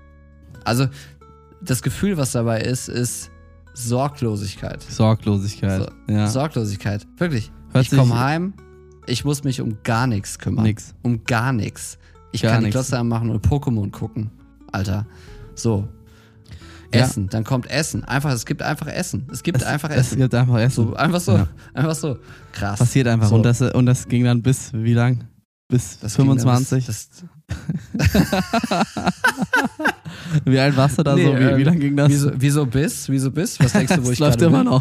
Also das Gefühl, was dabei ist, ist Sorglosigkeit. Sorglosigkeit. So, ja. Sorglosigkeit, wirklich. Hört ich sich- komme heim, ich muss mich um gar nichts kümmern. Nix. Um gar nichts. Ich Gar kann die nix. Glotze anmachen und Pokémon gucken. Alter. So. Ja. Essen, dann kommt Essen. Einfach, es gibt einfach Essen. Es gibt Es, einfach es Essen. gibt einfach Essen. So, einfach so. Ja. Einfach so. Krass. Passiert einfach. So. Und, das, und das ging dann bis, wie lang? Bis Das ging dann fünfundzwanzig? bis- das, Wie alt warst du da Nee, so? Wie, ähm, wie lang ging das? Wieso, wieso bist? Wieso bist? Was denkst du, wo das ich läuft gerade immer bin? noch.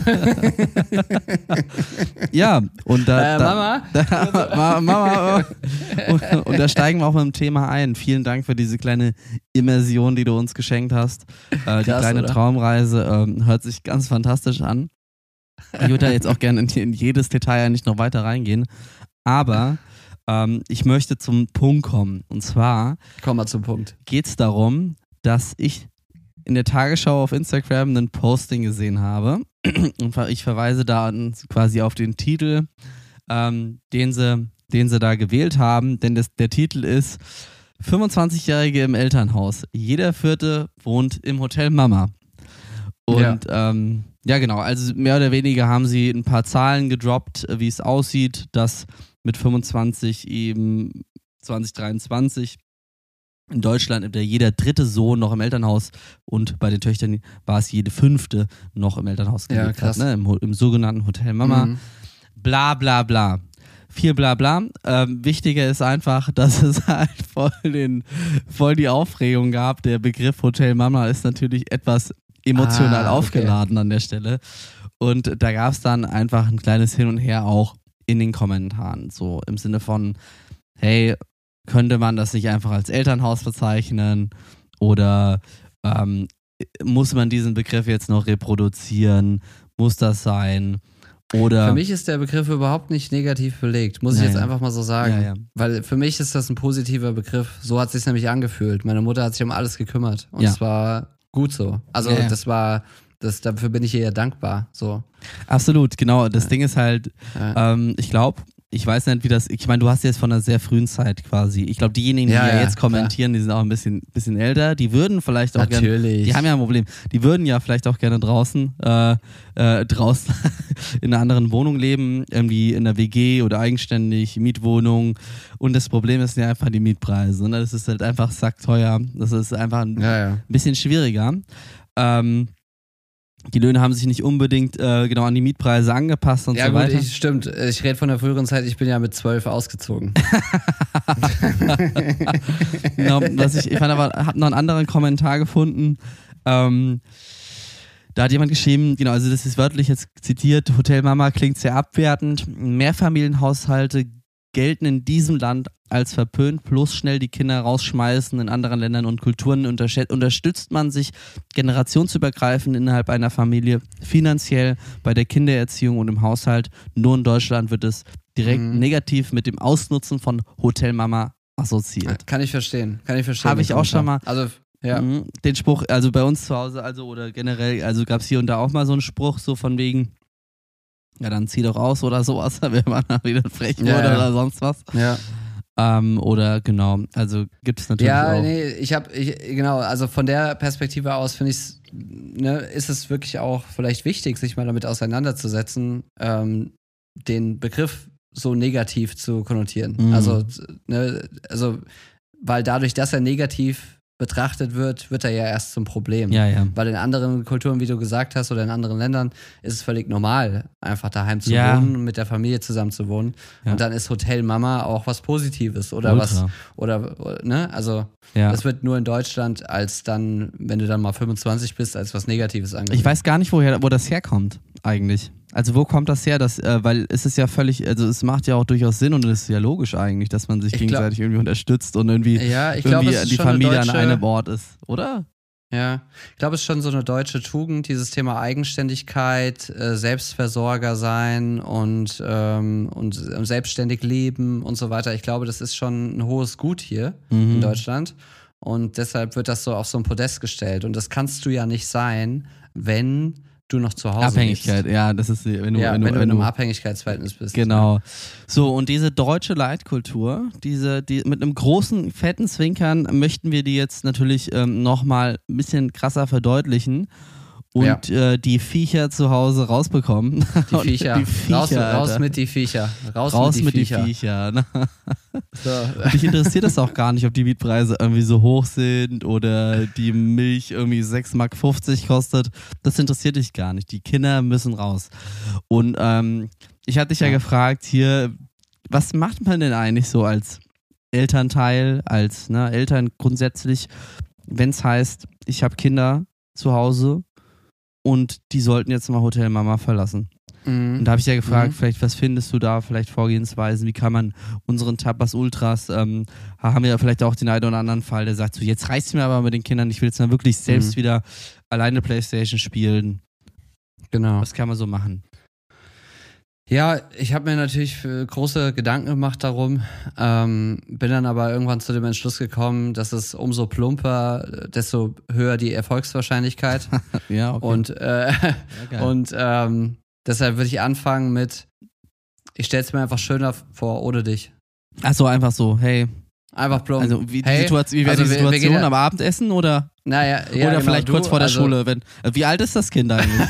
Ja, und da, Äh, da, Mama? Da, Ma- Mama. Und, und da steigen wir auch mit dem Thema ein. Vielen Dank für diese kleine Immersion, die du uns geschenkt hast. Äh, die Krass, kleine oder? Traumreise ähm, hört sich ganz fantastisch an. Ich würde da jetzt auch gerne in, in jedes Detail nicht noch weiter reingehen. Aber ähm, ich möchte zum Punkt kommen. Und zwar Komm mal zum Punkt. geht es darum, dass ich in der Tagesschau auf Instagram ein Posting gesehen habe. Und ich verweise da an, quasi auf den Titel, ähm, den sie den sie da gewählt haben, denn das, der Titel ist fünfundzwanzigjährige im Elternhaus. Jeder Vierte wohnt im Hotel Mama. Und ja. Ähm, ja genau, also mehr oder weniger haben sie ein paar Zahlen gedroppt, wie es aussieht, dass mit fünfundzwanzig eben zwanzig dreiundzwanzig in Deutschland jeder dritte Sohn noch im Elternhaus und bei den Töchtern war es jede fünfte noch im Elternhaus gelebt ja, hat, ne? Im, im sogenannten Hotel Mama. Mhm. Bla bla bla. Viel bla bla. Ähm, wichtiger ist einfach, dass es halt voll, den, voll die Aufregung gab. Der Begriff Hotel Mama ist natürlich etwas emotional ah, okay. aufgeladen an der Stelle. Und da gab es dann einfach ein kleines Hin und Her auch in den Kommentaren. So im Sinne von, hey, könnte man das nicht einfach als Elternhaus bezeichnen? Oder ähm, muss man diesen Begriff jetzt noch reproduzieren? Muss das sein? Oder für mich ist der Begriff überhaupt nicht negativ belegt, muss ich ja, jetzt ja. einfach mal so sagen. Ja, ja. Weil für mich ist das ein positiver Begriff. So hat es sich nämlich angefühlt. Meine Mutter hat sich um alles gekümmert. Und es ja. war gut so. Also ja, ja. das war, das, dafür bin ich ihr dankbar. So. Absolut, genau. Das ja. Ding ist halt, ja. ähm, ich glaube, ich weiß nicht, wie das, ich meine, du hast jetzt von einer sehr frühen Zeit quasi. Ich glaube, diejenigen, die ja, ja jetzt kommentieren, klar. die sind auch ein bisschen, bisschen älter, die würden vielleicht auch gerne, die haben ja ein Problem, die würden ja vielleicht auch gerne draußen, äh, äh, draußen in einer anderen Wohnung leben, irgendwie in einer W G oder eigenständig, Mietwohnung. Und das Problem ist ja einfach die Mietpreise. Ne? Das ist halt einfach sackteuer. Das ist einfach ein ja, ja. bisschen schwieriger. Ähm, Die Löhne haben sich nicht unbedingt äh, genau an die Mietpreise angepasst und ja, so gut, weiter. Ich, stimmt, ich rede von der früheren Zeit, ich bin ja mit zwölf ausgezogen. Genau, was ich, ich fand aber, habe noch einen anderen Kommentar gefunden. Ähm, da hat jemand geschrieben, genau, also das ist wörtlich jetzt zitiert, Hotel Mama klingt sehr abwertend. Mehrfamilienhaushalte gelten in diesem Land als verpönt, bloß schnell die Kinder rausschmeißen. In anderen Ländern und Kulturen unterstützt man sich generationsübergreifend innerhalb einer Familie finanziell bei der Kindererziehung und im Haushalt. Nur in Deutschland wird es direkt mhm. negativ mit dem Ausnutzen von Hotel Mama assoziiert. Kann ich verstehen, kann ich verstehen. Habe ich auch schon mal. Also ja. mh, den Spruch, also bei uns zu Hause, also oder generell, also gab es hier und da auch mal so einen Spruch, so von wegen, ja, dann zieh doch aus oder sowas, wenn man dann wieder frech wurde ja, ja. oder sonst was. Ja. Ähm, oder genau, also gibt es natürlich ja, auch. Ja, nee, ich habe, ich, genau, also von der Perspektive aus finde ich es, ne, ist es wirklich auch vielleicht wichtig, sich mal damit auseinanderzusetzen, ähm, den Begriff so negativ zu konnotieren. Mhm. Also, ne, also, weil dadurch, dass er negativ betrachtet wird, wird er ja erst zum Problem. Ja, ja. Weil in anderen Kulturen, wie du gesagt hast, oder in anderen Ländern ist es völlig normal, einfach daheim zu ja. wohnen und mit der Familie zusammen zu wohnen. Ja. Und dann ist Hotel Mama auch was Positives oder Ultra. was, oder, ne, also ja. das wird nur in Deutschland als dann, wenn du dann mal fünfundzwanzig bist, als was Negatives angesehen. Ich weiß gar nicht, woher, wo das herkommt, eigentlich. Also wo kommt das her? Dass, äh, weil es ist ja völlig, also es macht ja auch durchaus Sinn und es ist ja logisch eigentlich, dass man sich ich gegenseitig glaub, irgendwie unterstützt und irgendwie, ja, ich irgendwie glaub, die Familie deutsche, an einem Ort ist, oder? Ja, ich glaube, es ist schon so eine deutsche Tugend, dieses Thema Eigenständigkeit, äh, Selbstversorger sein und, ähm, und selbstständig leben und so weiter. Ich glaube, das ist schon ein hohes Gut hier mhm. in Deutschland und deshalb wird das so auf so ein Podest gestellt und das kannst du ja nicht sein, wenn du noch zu Hause Abhängigkeit, bist. ja, das ist, wenn du, ja, wenn du, wenn du wenn in einem du, Abhängigkeitsverhältnis bist. Genau. Ja. So, und diese deutsche Leitkultur, diese, die mit einem großen, fetten Zwinkern möchten wir die jetzt natürlich ähm, nochmal ein bisschen krasser verdeutlichen und ja. äh, die Viecher zu Hause rausbekommen. Die Viecher. Die Viecher raus, raus mit die Viecher. Raus, raus mit, die mit Viecher. Die Viecher ne? So. Und dich interessiert das auch gar nicht, ob die Mietpreise irgendwie so hoch sind oder die Milch irgendwie sechs Mark fünfzig kostet. Das interessiert dich gar nicht. Die Kinder müssen raus. Und ähm, ich hatte dich ja. ja gefragt hier, was macht man denn eigentlich so als Elternteil, als ne, Eltern grundsätzlich, wenn es heißt, ich habe Kinder zu Hause und die sollten jetzt mal Hotel Mama verlassen. Mhm. Und da habe ich ja gefragt, mhm. vielleicht, was findest du da, vielleicht Vorgehensweisen, wie kann man unseren Tapas Ultras, ähm, haben wir ja vielleicht auch den einen oder anderen Fall, der sagt so, jetzt reicht's mir aber mit den Kindern, ich will jetzt mal wirklich selbst mhm. wieder alleine Playstation spielen. Genau. Was kann man so machen? Ja, ich habe mir natürlich große Gedanken gemacht darum, ähm, bin dann aber irgendwann zu dem Entschluss gekommen, dass es umso plumper, desto höher die Erfolgswahrscheinlichkeit. Ja, okay. Und, äh, ja, und ähm, deshalb würde ich anfangen mit, ich stelle es mir einfach schöner vor ohne dich. Achso, einfach so, hey. Einfach plump. Also wie, die hey, Situation, wie wäre also die wir- wir Situation gehen ja- am Abendessen oder, Naja, ja, oder genau, vielleicht du, kurz vor der also, Schule? Wenn, wie alt ist das Kind eigentlich?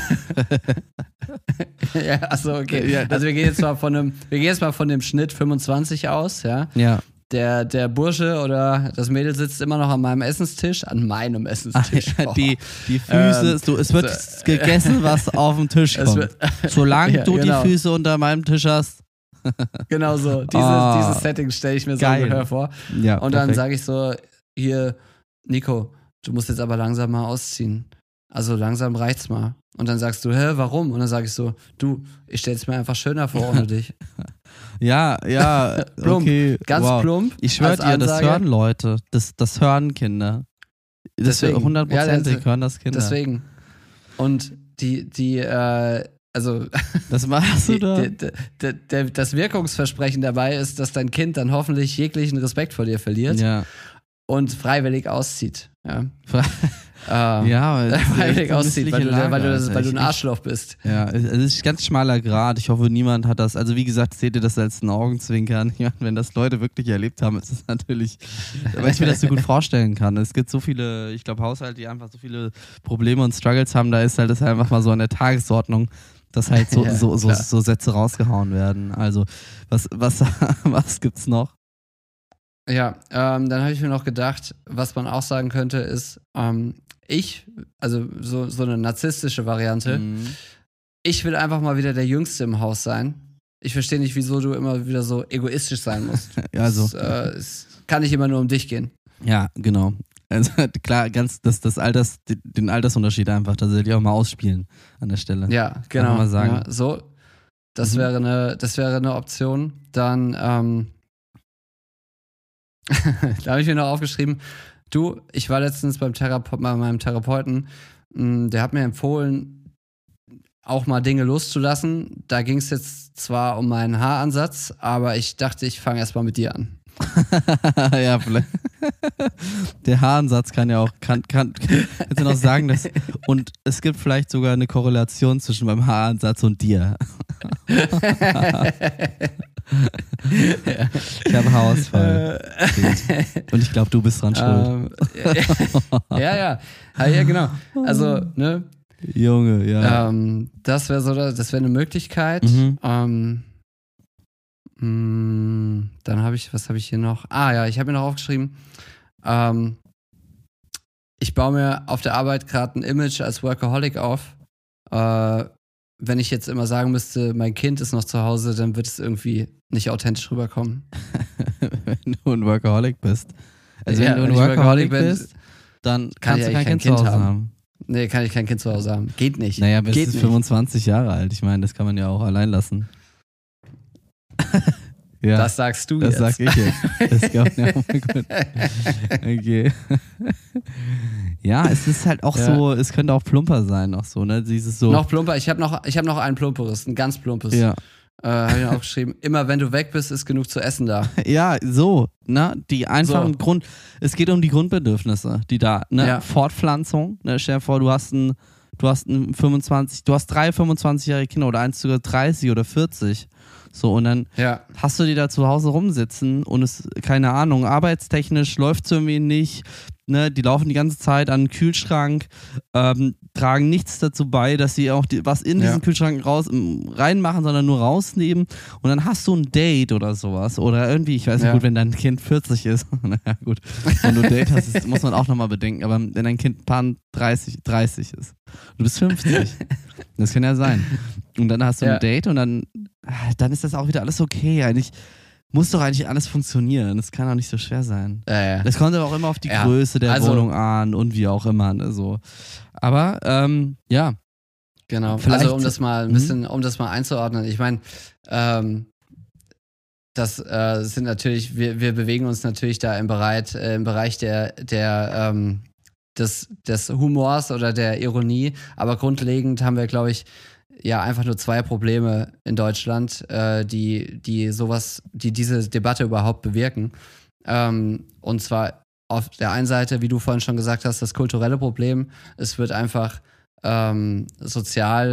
Ja, achso, okay. Ja, das- also wir gehen jetzt mal von einem, wir gehen jetzt mal von dem Schnitt fünfundzwanzig aus, ja. ja. Der, der Bursche oder das Mädel sitzt immer noch an meinem Essenstisch, an meinem Essenstisch. Oh. die, die Füße, Ähm, so, es wird so- gegessen, was auf dem Tisch Es kommt. wird- Solange Ja, du genau. die Füße unter meinem Tisch hast. Genau so. Dieses, Ah, dieses Setting stelle ich mir so geil. ungefähr vor. Ja, Und dann perfekt. sage ich so, hier, Nico, du musst jetzt aber langsam mal ausziehen. Also langsam reicht's mal. Und dann sagst du, hä, warum? Und dann sage ich so, du, ich stell's mir einfach schöner vor ohne dich. Ja, ja, Plump. okay. Ganz wow. plump. Ich schwöre als dir, das Ansage. hören Leute. Das, das hören Kinder. Das Deswegen. hundertprozentig Ja, das- hören das Kinder. Deswegen. Und die, die, äh, also Das machst du die, da? die, die, die, das Wirkungsversprechen dabei ist, dass dein Kind dann hoffentlich jeglichen Respekt vor dir verliert Ja. und freiwillig auszieht. Ja, Fra- ähm, Ja, weil das ist echt freiwillig eine auszieht, weil du, missliche weil du, Lage, weil du ein Alter. Arschloch bist. Ja, es es ist ein ganz schmaler Grad. Ich hoffe, niemand hat das. Also, wie gesagt, seht ihr das als ein Augenzwinkern. Ja, wenn das Leute wirklich erlebt haben, ist es natürlich, weil ich mir das so gut vorstellen kann. Es gibt so viele, ich glaube, Haushalte, die einfach so viele Probleme und Struggles haben. Da ist halt das einfach mal so an der Tagesordnung, dass halt so, Ja, so, so, klar. so Sätze rausgehauen werden. Also, was, was, was gibt's noch? Ja, ähm, dann habe ich mir noch gedacht, was man auch sagen könnte, ist, ähm, ich, also so, so eine narzisstische Variante, Mhm. ich will einfach mal wieder der Jüngste im Haus sein. Ich verstehe nicht, wieso du immer wieder so egoistisch sein musst. Ja, also. Es, äh, es kann nicht immer nur um dich gehen. Ja, genau. Also klar, ganz das, das Alters, den Altersunterschied einfach tatsächlich auch mal ausspielen an der Stelle. Ja, genau. man mal sagen. Ja, so, das Mhm. wäre eine, das wäre eine Option. Dann, ähm, da habe ich mir noch aufgeschrieben, du, ich war letztens beim Therape- bei meinem Therapeuten, mh, der hat mir empfohlen, auch mal Dinge loszulassen. Da ging es jetzt zwar um meinen Haaransatz, aber ich dachte, ich fange erst mal mit dir an. Ja, vielleicht. Der Haaransatz kann ja auch, kann, kann, kannst du noch sagen, dass, und es gibt vielleicht sogar eine Korrelation zwischen meinem Haaransatz und dir. Ich habe Haarausfall. Und ich glaube, du bist dran schuld. Ähm, ja, ja, ja, ja, genau. Also, ne, Junge, ja. ähm, das wäre so, das wäre eine Möglichkeit. Mhm. Ähm, mh, dann habe ich, was habe ich hier noch? Ah ja, ich habe mir noch aufgeschrieben, ähm, ich baue mir auf der Arbeit gerade ein Image als Workaholic auf. Äh, wenn ich jetzt immer sagen müsste, mein Kind ist noch zu Hause, dann wird es irgendwie nicht authentisch rüberkommen. Wenn du ein Workaholic bist. Also Ja, wenn du ein wenn ich Workaholic Workaholic bin, bist, dann kann kannst ich du kein eigentlich kein Kind zu Kind Hause haben. haben. Nee, kann ich kein Kind zu Hause haben. Geht nicht. Naja, bis Geht ist nicht. fünfundzwanzig Jahre alt. Ich meine, das kann man ja auch allein lassen. Ja, Das sagst du das jetzt. sag ich jetzt. Das kann man ja auch mal gut. Okay. Ja, es ist halt auch Ja. so, es könnte auch plumper sein, auch so, ne? Dieses so. Noch plumper. Ich habe noch, ich hab noch ein plumperes, ein ganz plumpes. Ja. Äh, habe ich mir aufgeschrieben. Immer wenn du weg bist, ist genug zu essen da. Ja, so, ne? Die einfachen So. Grund, es geht um die Grundbedürfnisse, die da, ne? Ja. Fortpflanzung, ne? Stell dir vor, du hast ein, du hast ein fünfundzwanzig, du hast drei fünfundzwanzigjährige Kinder oder eins sogar dreißig oder vierzig. So, und dann Ja. hast du die da zu Hause rumsitzen und es, keine Ahnung, arbeitstechnisch läuft es irgendwie nicht, ne, die laufen die ganze Zeit an den Kühlschrank, ähm, tragen nichts dazu bei, dass sie auch die, was in Ja. diesen Kühlschrank raus, m, reinmachen, sondern nur rausnehmen und dann hast du ein Date oder sowas oder irgendwie, ich weiß nicht, Ja. gut, wenn dein Kind vierzig ist, naja gut, wenn du ein Date hast, das muss man auch nochmal bedenken, aber wenn dein Kind Pan dreißig, dreißig ist, du bist fünfzig, das kann ja sein und dann hast du Ja. ein Date und dann dann ist das auch wieder alles okay. Eigentlich muss doch eigentlich alles funktionieren. Das kann auch nicht so schwer sein. Ja, ja. Das kommt aber auch immer auf die Ja, Größe der also- Wohnung an und wie auch immer. Ne, so. Aber ähm, ja, Genau. Vielleicht- Also um das mal ein Mhm. bisschen, um das mal einzuordnen. Ich meine, ähm, das äh, sind natürlich, wir, wir bewegen uns natürlich da im Bereich, äh, im Bereich der, der ähm, des, des Humors oder der Ironie. Aber grundlegend haben wir, glaube ich, ja einfach nur zwei Probleme in Deutschland, äh, die, die sowas, die diese Debatte überhaupt bewirken. Ähm, und zwar auf der einen Seite, wie du vorhin schon gesagt hast, das kulturelle Problem. Es wird einfach ähm, sozial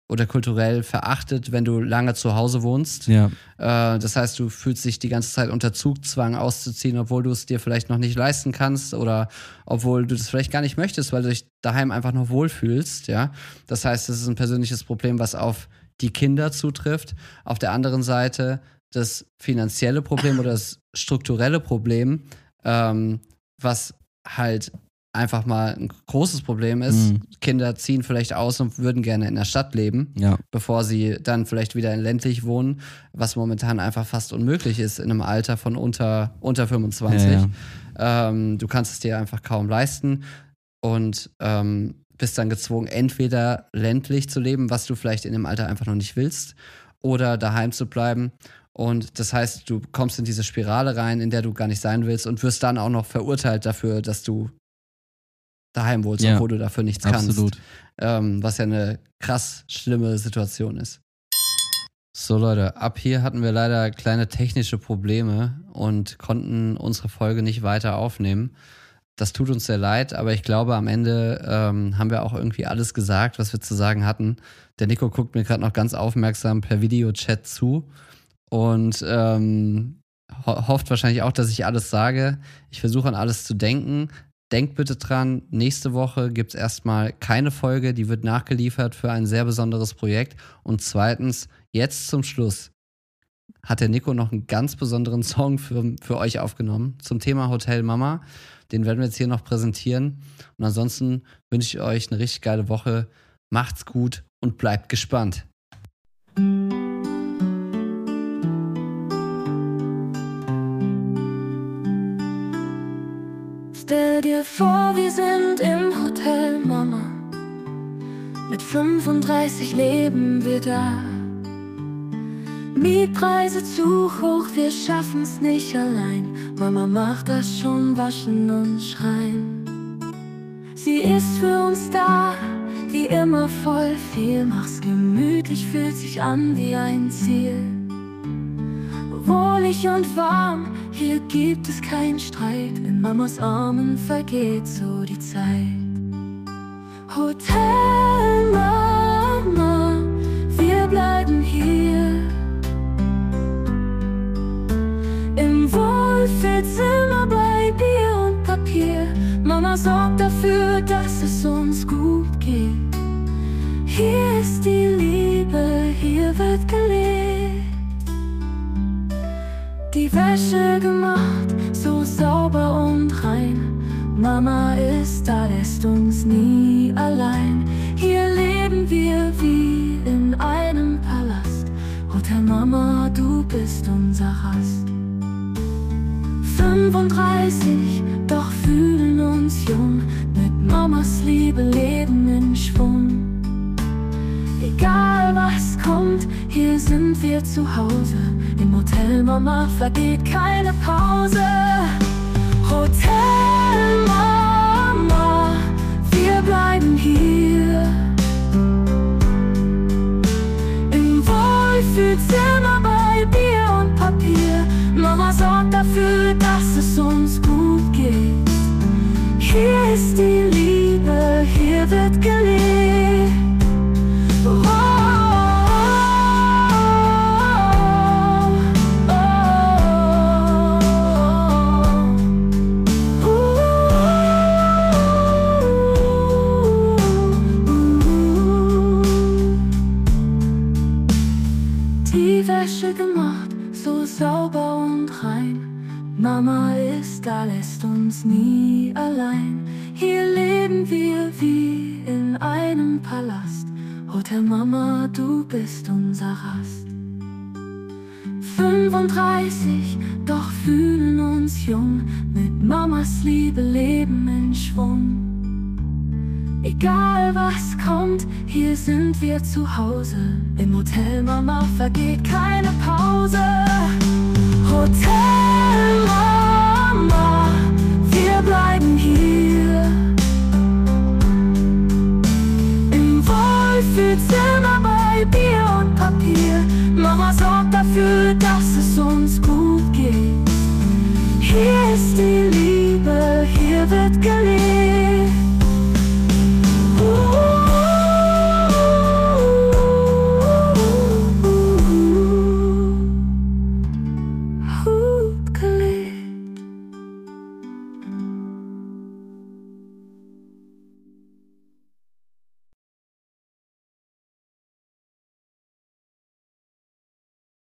oder kulturell verachtet, wenn du lange zu Hause wohnst. Ja. Äh, das heißt, du fühlst dich die ganze Zeit unter Zugzwang auszuziehen, obwohl du es dir vielleicht noch nicht leisten kannst oder obwohl du das vielleicht gar nicht möchtest, weil du dich daheim einfach noch wohlfühlst. Ja? Das heißt, das ist ein persönliches Problem, was auf die Kinder zutrifft. Auf der anderen Seite das finanzielle Problem oder das strukturelle Problem, ähm, was halt einfach mal ein großes Problem ist. Mhm. Kinder ziehen vielleicht aus und würden gerne in der Stadt leben, ja. bevor sie dann vielleicht wieder in ländlich wohnen, was momentan einfach fast unmöglich ist in einem Alter von unter, unter fünfundzwanzig. Ja, ja. Ähm, du kannst es dir einfach kaum leisten und ähm, bist dann gezwungen, entweder ländlich zu leben, was du vielleicht in dem Alter einfach noch nicht willst, oder daheim zu bleiben. Und das heißt, du kommst in diese Spirale rein, in der du gar nicht sein willst und wirst dann auch noch verurteilt dafür, dass du daheim wohnst, ja, obwohl du dafür nichts absolut. kannst. Ähm, was ja eine krass schlimme Situation ist. So Leute, ab hier hatten wir leider kleine technische Probleme und konnten unsere Folge nicht weiter aufnehmen. Das tut uns sehr leid, aber ich glaube, am Ende ähm, haben wir auch irgendwie alles gesagt, was wir zu sagen hatten. Der Nico guckt mir gerade noch ganz aufmerksam per Videochat zu und ähm, ho- hofft wahrscheinlich auch, dass ich alles sage. Ich versuche an alles zu denken. Denkt bitte dran, nächste Woche gibt es erstmal keine Folge, die wird nachgeliefert für ein sehr besonderes Projekt. Und zweitens, jetzt zum Schluss, hat der Nico noch einen ganz besonderen Song für, für euch aufgenommen zum Thema Hotel Mama. Den werden wir jetzt hier noch präsentieren. Und ansonsten wünsche ich euch eine richtig geile Woche. Macht's gut und bleibt gespannt. Stell dir vor, wir sind im Hotel Mama. Mit fünfunddreißig leben wir da. Mietpreise zu hoch, wir schaffen's nicht allein. Mama macht das schon, waschen und schreien. Sie ist für uns da, wie immer voll viel. Mach's gemütlich, fühlt sich an wie ein Ziel. Wohlig und warm, hier gibt es keinen Streit. In Mamas Armen vergeht so die Zeit. Hotel Mama, wir bleiben hier. Im Wohlfühlzimmer bei Bier und Papier. Mama sorgt dafür, dass es uns gut geht. Hier ist die Liebe, hier wird gelebt. Die Wäsche gemacht, so sauber und rein. Mama ist da, lässt uns nie allein. Hier leben wir wie in einem Palast. Hotel Mama, du bist unser Rast. fünfunddreißig, doch fühlen uns jung. Mit Mamas Liebe leben in Schwung. Egal was kommt, hier sind wir zu Hause. Im Hotel Mama vergeht keine Pause. Hotel Mama, wir bleiben hier. Im Wohlfühlzimmer bei Bier und Papier. Mama sorgt dafür, dass es uns gut geht. Hier ist die Liebe, hier wird gelebt. Oh, die Wäsche gemacht, so sauber und rein. Mama ist da, lässt uns nie allein. Hier leben wir wie in einem Palast. Hotel Mama, du bist unser Rast. fünfunddreißig, doch fühlen uns jung. Mit Mamas Liebe leben in Schwung. Egal was kommt, hier sind wir zu Hause. Im Hotel Mama vergeht keine Pause.